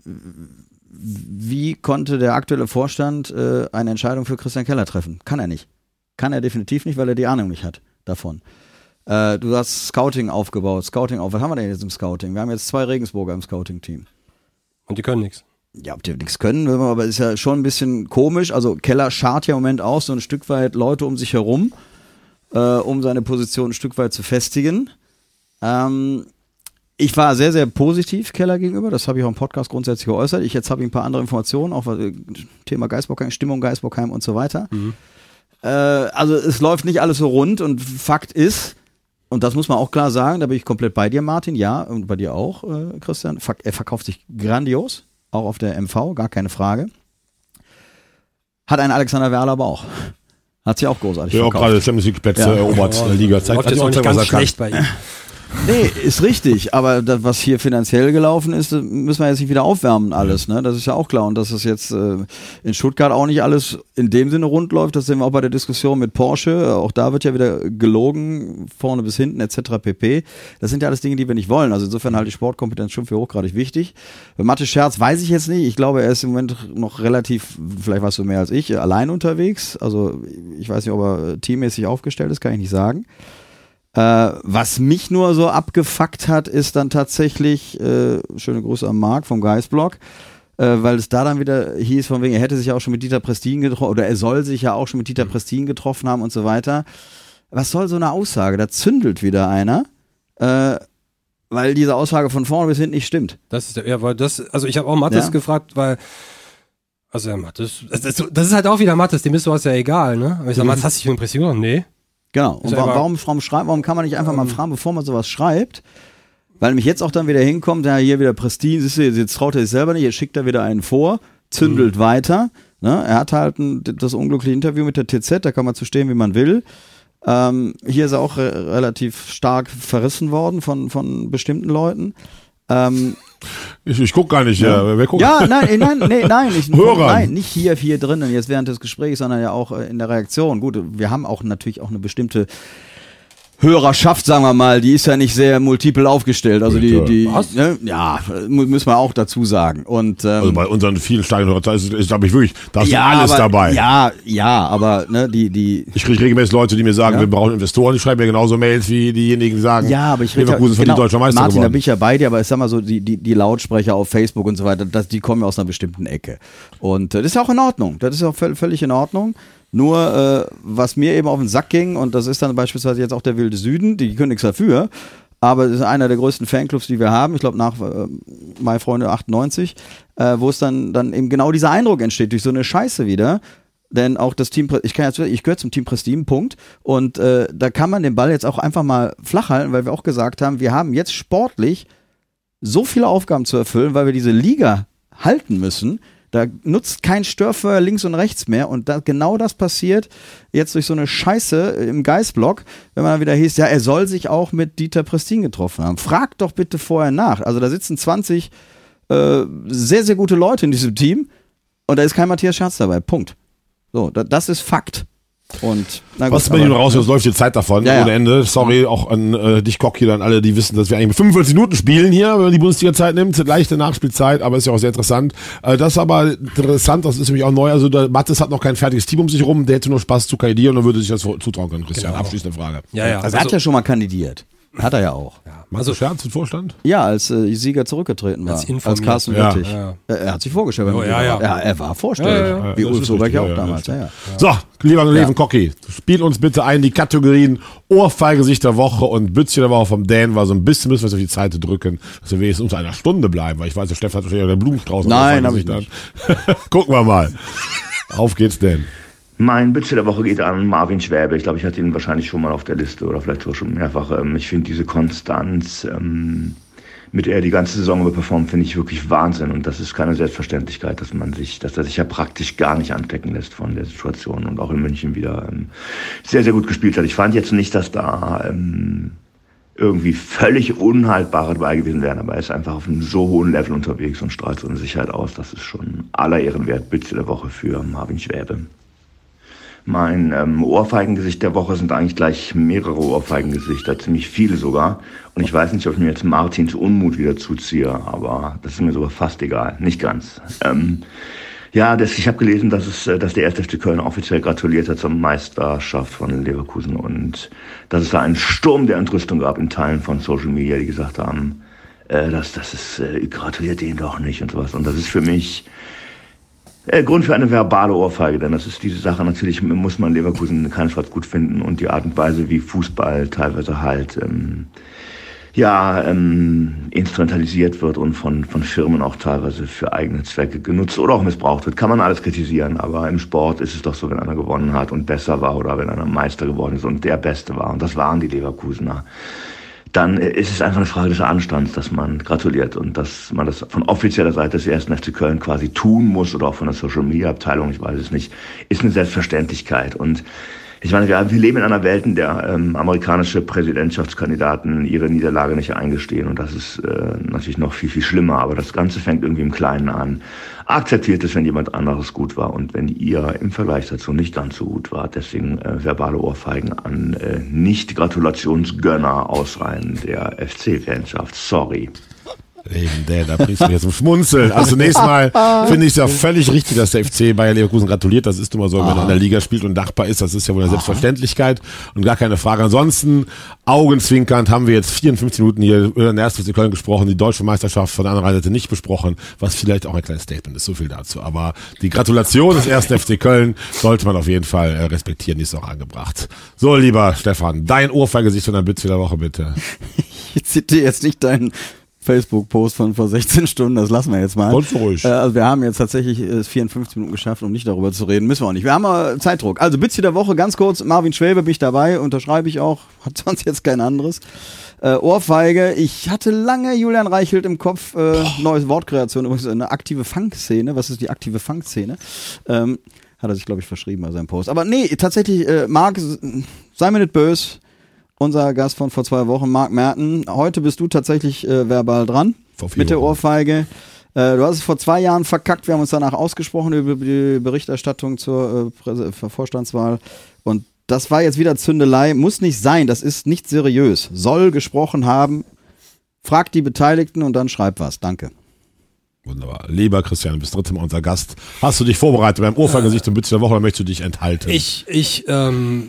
wie konnte der aktuelle Vorstand äh, eine Entscheidung für Christian Keller treffen? Kann er nicht. Kann er definitiv nicht, weil er die Ahnung nicht hat davon. Äh, du hast Scouting aufgebaut, Scouting auf. Was haben wir denn jetzt im Scouting? Wir haben jetzt zwei Regensburger im Scouting-Team. Und die können nichts. Ja, ob die nichts können, aber ist ja schon ein bisschen komisch. Also Keller schart ja im Moment auch so ein Stück weit Leute um sich herum, äh, um seine Position ein Stück weit zu festigen. Ähm, Ich war sehr, sehr positiv Keller gegenüber. Das habe ich auch im Podcast grundsätzlich geäußert. Ich jetzt habe ich ein paar andere Informationen, auch äh, Thema Geisbockheim, Stimmung Geisbockheim und so weiter. Mhm. Äh, also es läuft nicht alles so rund und Fakt ist, und das muss man auch klar sagen, da bin ich komplett bei dir, Martin, ja, und bei dir auch, äh, Christian. Er verkauft sich grandios, auch auf der M V, gar keine Frage. Hat ein Alexander Werler aber auch. Hat sich auch großartig ja, verkauft. Ja, auch gerade Champions League Plätze ja. erobert in der Liga. Zeigt läuft jetzt auch nicht ganz schlecht bei ihm. Nee, ist richtig, aber das, was hier finanziell gelaufen ist, müssen wir jetzt nicht wieder aufwärmen alles, ne? Das ist ja auch klar. Und dass es jetzt äh, in Stuttgart auch nicht alles in dem Sinne rund läuft, das sehen wir auch bei der Diskussion mit Porsche. Auch da wird ja wieder gelogen, vorne bis hinten et cetera pp. Das sind ja alles Dinge, die wir nicht wollen. Also insofern halte ich Sportkompetenz schon für hochgradig wichtig. Bei Mathe Scherz weiß ich jetzt nicht. Ich glaube, er ist im Moment noch relativ, vielleicht weißt du mehr als ich, allein unterwegs. Also ich weiß nicht, ob er teammäßig aufgestellt ist, kann ich nicht sagen. Äh, was mich nur so abgefuckt hat, ist dann tatsächlich, äh, schöne Grüße an Marc vom Geistblog, äh, weil es da dann wieder hieß, von wegen, er hätte sich ja auch schon mit Dieter Prestin getroffen, oder er soll sich ja auch schon mit Dieter Prestin getroffen haben und so weiter. Was soll so eine Aussage? Da zündelt wieder einer, äh, weil diese Aussage von vorne bis hinten nicht stimmt. Das ist, ja, weil das, also ich habe auch Mathis ja? gefragt, weil also ja, Mathis, das, das, das ist halt auch wieder Mathis, dem ist sowas ja egal, ne? Aber ich sag, Mathis, hast du dich für eine Prestin gemacht? Nee. Genau. Und wa- warum, warum, schreiben, warum kann man nicht einfach mal fragen, bevor man sowas schreibt? Weil mich jetzt auch dann wieder hinkommt, ja, hier wieder Prestige, siehst du, jetzt traut er sich selber nicht, jetzt schickt er wieder einen vor, zündelt mhm. weiter. Ne? Er hat halt ein, das unglückliche Interview mit der T Z, da kann man zu stehen, wie man will. Ähm, hier ist er auch re- relativ stark verrissen worden von, von bestimmten Leuten. Ähm, Ich, ich guck gar nicht, ja. Wer guckt? Ja, nein, nein, nee, nein, ich, Hörern. nein, nicht hier, hier drinnen, jetzt während des Gesprächs, sondern ja auch in der Reaktion. Gut, wir haben auch natürlich auch eine bestimmte Hörerschaft, sagen wir mal, die ist ja nicht sehr multiple aufgestellt. Also die, die, ne, ja, müssen wir auch dazu sagen. Und ähm, also bei unseren vielen steigenden Hörerzahlen ist, ist glaube ich wirklich, da ist ja, alles aber, dabei. Ja, ja, aber ne, die, die. Ich kriege regelmäßig Leute, die mir sagen, ja. wir brauchen Investoren. Ich schreibe mir genauso Mails wie diejenigen, die sagen, ja, aber ich rede Leverkusen ja, genau, deutscher Meister Martin, geworden. da bin ich ja bei dir, aber ich sag mal so, die, die, die Lautsprecher auf Facebook und so weiter, das, die kommen ja aus einer bestimmten Ecke. Und äh, das ist ja auch in Ordnung. Das ist ja auch v- völlig in Ordnung. Nur, äh, was mir eben auf den Sack ging, und das ist dann beispielsweise jetzt auch der Wilde Süden, die können nichts dafür, aber das ist einer der größten Fanclubs, die wir haben, ich glaube nach äh, Meine Freunde achtundneunzig, äh, wo es dann, dann eben genau dieser Eindruck entsteht, durch so eine Scheiße wieder. Denn auch das Team, ich kann jetzt, ich gehöre zum Team Prestige, Punkt. Und äh, da kann man den Ball jetzt auch einfach mal flach halten, weil wir auch gesagt haben, wir haben jetzt sportlich so viele Aufgaben zu erfüllen, weil wir diese Liga halten müssen. Da nutzt kein Störfeuer links und rechts mehr. Und da, genau das passiert jetzt durch so eine Scheiße im Geistblock, wenn man dann wieder hieß, ja, er soll sich auch mit Dieter Prestin getroffen haben. Fragt doch bitte vorher nach. Also da sitzen zwanzig äh, sehr, sehr gute Leute in diesem Team und da ist kein Matthias Scherz dabei. Punkt. So, da, das ist Fakt. Und, na gut, was bei dir raus, es läuft die Zeit davon, ja, ja. ohne Ende. Sorry, auch an äh, dich, Cocky, an alle, die wissen, dass wir eigentlich mit fünfundvierzig Minuten spielen hier, wenn man die Bundesliga-Zeit nimmt. Leichte Nachspielzeit, aber ist ja auch sehr interessant. Äh, das ist aber interessant, das ist nämlich auch neu. Also der Mattes hat noch kein fertiges Team um sich rum, der hätte nur Spaß zu kandidieren und würde sich das zutrauen können, Christian. Genau. Abschließende Frage. Ja, ja. Also er hat ja schon mal kandidiert. Hat er ja auch. Ja. Also Scherz im Vorstand? Ja, als äh, Sieger zurückgetreten war. Als, als Carsten ja. Wittig. Ja. Er, er hat sich vorgestellt. Wenn Oh, man ja, ja. ja, er war vorstellig. Ja, ja, ja. Wie Das Ulf ist Soberg richtig, auch ja, ja, damals. das Ja, ja. So, lieber Ja. Leven Cocky, spiel uns bitte ein die Kategorien Ohrfeigesicht der Woche und Bützchen der Woche vom Dan, weil so ein bisschen müssen wir es auf die Zeit drücken, dass wir wenigstens unter einer Stunde bleiben, weil ich weiß, der Steff hat wahrscheinlich auch den Blumenstrauß. Nein, hab ich nicht. Gucken wir mal. Auf geht's, Dan. Mein Bütze der Woche geht an Marvin Schwäbe. Ich glaube, ich hatte ihn wahrscheinlich schon mal auf der Liste oder vielleicht sogar schon mehrfach. Ich finde diese Konstanz, mit der er die ganze Saison über performt, finde ich wirklich Wahnsinn. Und das ist keine Selbstverständlichkeit, dass man sich, dass er sich ja praktisch gar nicht anstecken lässt von der Situation und auch in München wieder sehr, sehr gut gespielt hat. Ich fand jetzt nicht, dass da irgendwie völlig Unhaltbare dabei gewesen wären, aber er ist einfach auf einem so hohen Level unterwegs und strahlt so eine Sicherheit aus. Das ist schon aller Ehren wert. Bütze der Woche für Marvin Schwäbe. Mein ähm, Ohrfeigengesicht der Woche sind eigentlich gleich mehrere Ohrfeigengesichter, ziemlich viele sogar. Und ich weiß nicht, ob ich mir jetzt Martins Unmut wieder zuziehe, aber das ist mir sogar fast egal. Nicht ganz. Ähm, ja, das, ich habe gelesen, dass es, dass der erste F C Köln offiziell gratuliert hat zur Meisterschaft von Leverkusen und dass es da einen Sturm der Entrüstung gab in Teilen von Social Media, die gesagt haben, äh, dass das ist, äh, gratuliert denen doch nicht und sowas. Und das ist für mich Äh, Grund für eine verbale Ohrfeige, denn das ist diese Sache, natürlich muss man Leverkusen keinesfalls gut finden und die Art und Weise, wie Fußball teilweise halt ähm, ja ähm, instrumentalisiert wird und von von Firmen auch teilweise für eigene Zwecke genutzt oder auch missbraucht wird, kann man alles kritisieren, aber im Sport ist es doch so, wenn einer gewonnen hat und besser war oder wenn einer Meister geworden ist und der Beste war, und das waren die Leverkusener, dann ist es einfach eine Frage des Anstands, dass man gratuliert und dass man das von offizieller Seite des ersten F C Köln quasi tun muss oder auch von der Social-Media-Abteilung, ich weiß es nicht, ist eine Selbstverständlichkeit. Und Ich meine, wir, wir leben in einer Welt, in der ähm, amerikanische Präsidentschaftskandidaten ihre Niederlage nicht eingestehen. Und das ist äh, natürlich noch viel, viel schlimmer. Aber das Ganze fängt irgendwie im Kleinen an. Akzeptiert es, wenn jemand anderes gut war und wenn ihr im Vergleich dazu nicht ganz so gut wart. Deswegen äh, verbale Ohrfeigen an äh, Nicht-Gratulationsgönner aus Reihen der F C-Fanschaft. Sorry. Legendär, da bringst du mich jetzt zum Schmunzeln. Also zunächst mal finde ich es ja völlig richtig, dass der F C Bayer Leverkusen gratuliert. Das ist nun mal so, wenn er in der Liga spielt und Nachbar ist. Das ist ja wohl eine Selbstverständlichkeit und gar keine Frage. Ansonsten, augenzwinkernd, haben wir jetzt vierundfünfzig Minuten hier über den ersten F C Köln gesprochen, die deutsche Meisterschaft von der anderen Seite nicht besprochen, was vielleicht auch ein kleines Statement ist. So viel dazu. Aber die Gratulation des ersten F C Köln sollte man auf jeden Fall äh, respektieren. Die ist auch angebracht. So, lieber Stefan, dein Ohrfeigesicht von der Bütze der Woche, bitte. Ich zitiere jetzt nicht deinen Facebook-Post von vor sechzehn Stunden, das lassen wir jetzt mal. Ganz ruhig. Äh, also wir haben jetzt tatsächlich äh, vierundfünfzig Minuten geschafft, um nicht darüber zu reden. Müssen wir auch nicht. Wir haben äh, Zeitdruck. Also Bütze der Woche, ganz kurz, Marvin Schwäbe bin ich dabei, unterschreibe ich auch, hat sonst jetzt kein anderes. Äh, Ohrfeige, ich hatte lange Julian Reichelt im Kopf, äh, neues Wortkreation, übrigens eine aktive Funk-Szene. Was ist die aktive Funk-Szene? Ähm, hat er sich, glaube ich, verschrieben bei seinem Post. Aber nee, tatsächlich, äh, Marc, sei mir nicht böse. Unser Gast von vor zwei Wochen, Marc Merten. Heute bist du tatsächlich äh, verbal dran mit der Ohrfeige. Äh, du hast es vor zwei Jahren verkackt. Wir haben uns danach ausgesprochen über die Berichterstattung zur äh, Präse- Vorstandswahl. Und das war jetzt wieder Zündelei. Muss nicht sein. Das ist nicht seriös. Soll gesprochen haben. Frag die Beteiligten und dann schreib was. Danke. Wunderbar. Lieber Christian, du bist dritte Mal unser Gast. Hast du dich vorbereitet beim Ohrfeigesicht und Bütze der Woche oder möchtest du dich enthalten? Ich, ich, ähm,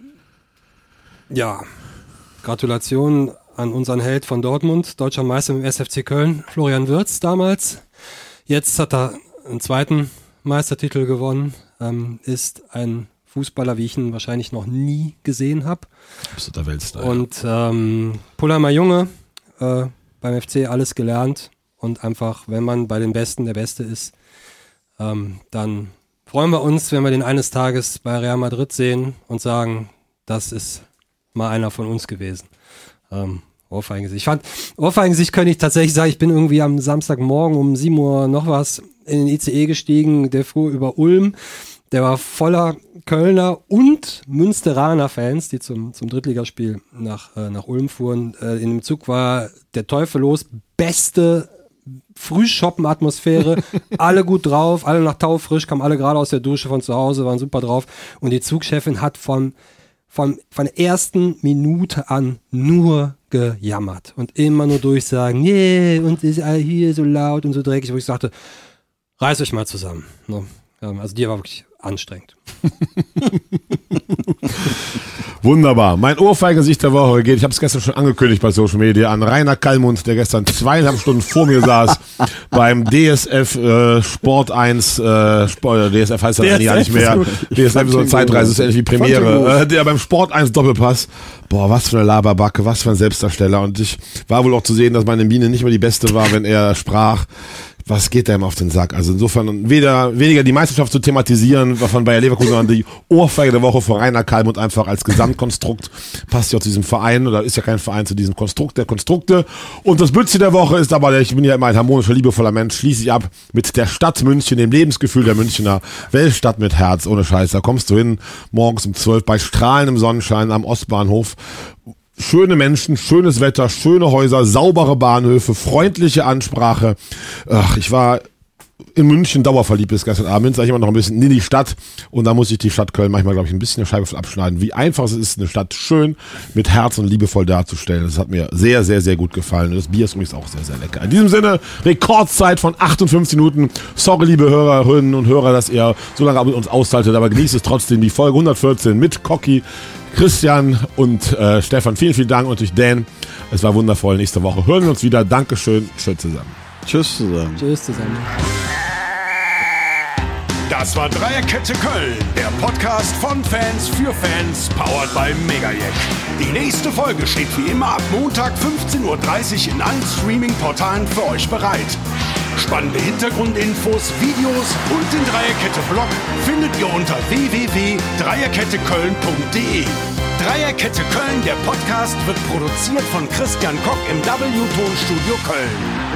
ja... Gratulation an unseren Held von Dortmund, deutscher Meister im S F C Köln, Florian Wirtz damals. Jetzt hat er einen zweiten Meistertitel gewonnen, ähm, ist ein Fußballer, wie ich ihn wahrscheinlich noch nie gesehen habe. Absoluter Weltstar. Und ähm, Pullheimer Junge, äh, beim F C alles gelernt und einfach, wenn man bei den Besten der Beste ist, ähm, dann freuen wir uns, wenn wir den eines Tages bei Real Madrid sehen und sagen, das ist mal einer von uns gewesen. Ähm, Ohrfeigengesicht. Ich fand, Ohrfeigengesicht könnte ich tatsächlich sagen, ich bin irgendwie am Samstagmorgen um sieben Uhr noch was in den I C E gestiegen, der fuhr über Ulm. Der war voller Kölner und Münsteraner Fans, die zum, zum Drittligaspiel nach, äh, nach Ulm fuhren. Äh, in dem Zug war der Teufel los, beste Frühschoppen-Atmosphäre, alle gut drauf, alle nach taufrisch, kamen alle gerade aus der Dusche von zu Hause, waren super drauf. Und die Zugchefin hat von Von, von der ersten Minute an nur gejammert und immer nur durchsagen, nee, und ist hier so laut und so dreckig, wo ich sagte, reißt euch mal zusammen. Ne? Also die war wirklich anstrengend. Wunderbar. Mein Ohrfeigesicht der Woche geht, ich habe es gestern schon angekündigt bei Social Media, an Rainer Kallmund, der gestern zweieinhalb Stunden vor mir saß beim D S F äh, Sport eins, äh, Sport, D S F heißt das eigentlich gar nicht mehr. D S F ist so eine Zeitreise, ist ähnlich wie Premiere. Äh, der beim Sport eins Doppelpass, boah, was für eine Laberbacke, was für ein Selbstdarsteller. Und ich war wohl auch zu sehen, dass meine Biene nicht mehr die beste war, wenn er sprach. Was geht da ihm auf den Sack? Also insofern weder weniger die Meisterschaft zu thematisieren von Bayer Leverkusen, sondern die Ohrfeige der Woche von Rainer Kallmund einfach als Gesamtkonstrukt passt ja auch zu diesem Verein oder ist ja kein Verein zu diesem Konstrukt der Konstrukte. Und das Bütze der Woche ist aber, ich bin ja immer ein harmonischer, liebevoller Mensch, schließe ich ab mit der Stadt München, dem Lebensgefühl der Münchner, Weltstadt mit Herz, ohne Scheiß. Da kommst du hin, morgens um zwölf bei strahlendem Sonnenschein am Ostbahnhof. Schöne Menschen, schönes Wetter, schöne Häuser, saubere Bahnhöfe, freundliche Ansprache. Ach, ich war in München dauerverliebt bis gestern Abend, sage ich immer noch ein bisschen in die Stadt und da muss ich die Stadt Köln manchmal, glaube ich, ein bisschen eine Scheibe von abschneiden. Wie einfach es ist, eine Stadt schön mit Herz und liebevoll darzustellen. Das hat mir sehr, sehr, sehr gut gefallen und das Bier ist übrigens auch sehr, sehr lecker. In diesem Sinne, Rekordzeit von achtundfünfzig Minuten. Sorry, liebe Hörerinnen und Hörer, dass ihr so lange mit uns aushaltet, aber genießt es trotzdem. Die Folge hundertvierzehn mit Cocky, Christian und äh, Stefan. Vielen, vielen Dank und durch Dan. Es war wundervoll. Nächste Woche hören wir uns wieder. Dankeschön. Schön zusammen. Tschüss zusammen. Tschüss zusammen. Das war Dreierkette Köln, der Podcast von Fans für Fans, powered by Megajack. Die nächste Folge steht wie immer ab Montag fünfzehn Uhr dreißig in allen Streaming-Portalen für euch bereit. Spannende Hintergrundinfos, Videos und den Dreierkette-Blog findet ihr unter w w w punkt dreierkette köln punkt d e. Dreierkette Köln, der Podcast, wird produziert von Christian Koch im W-Tonstudio Köln.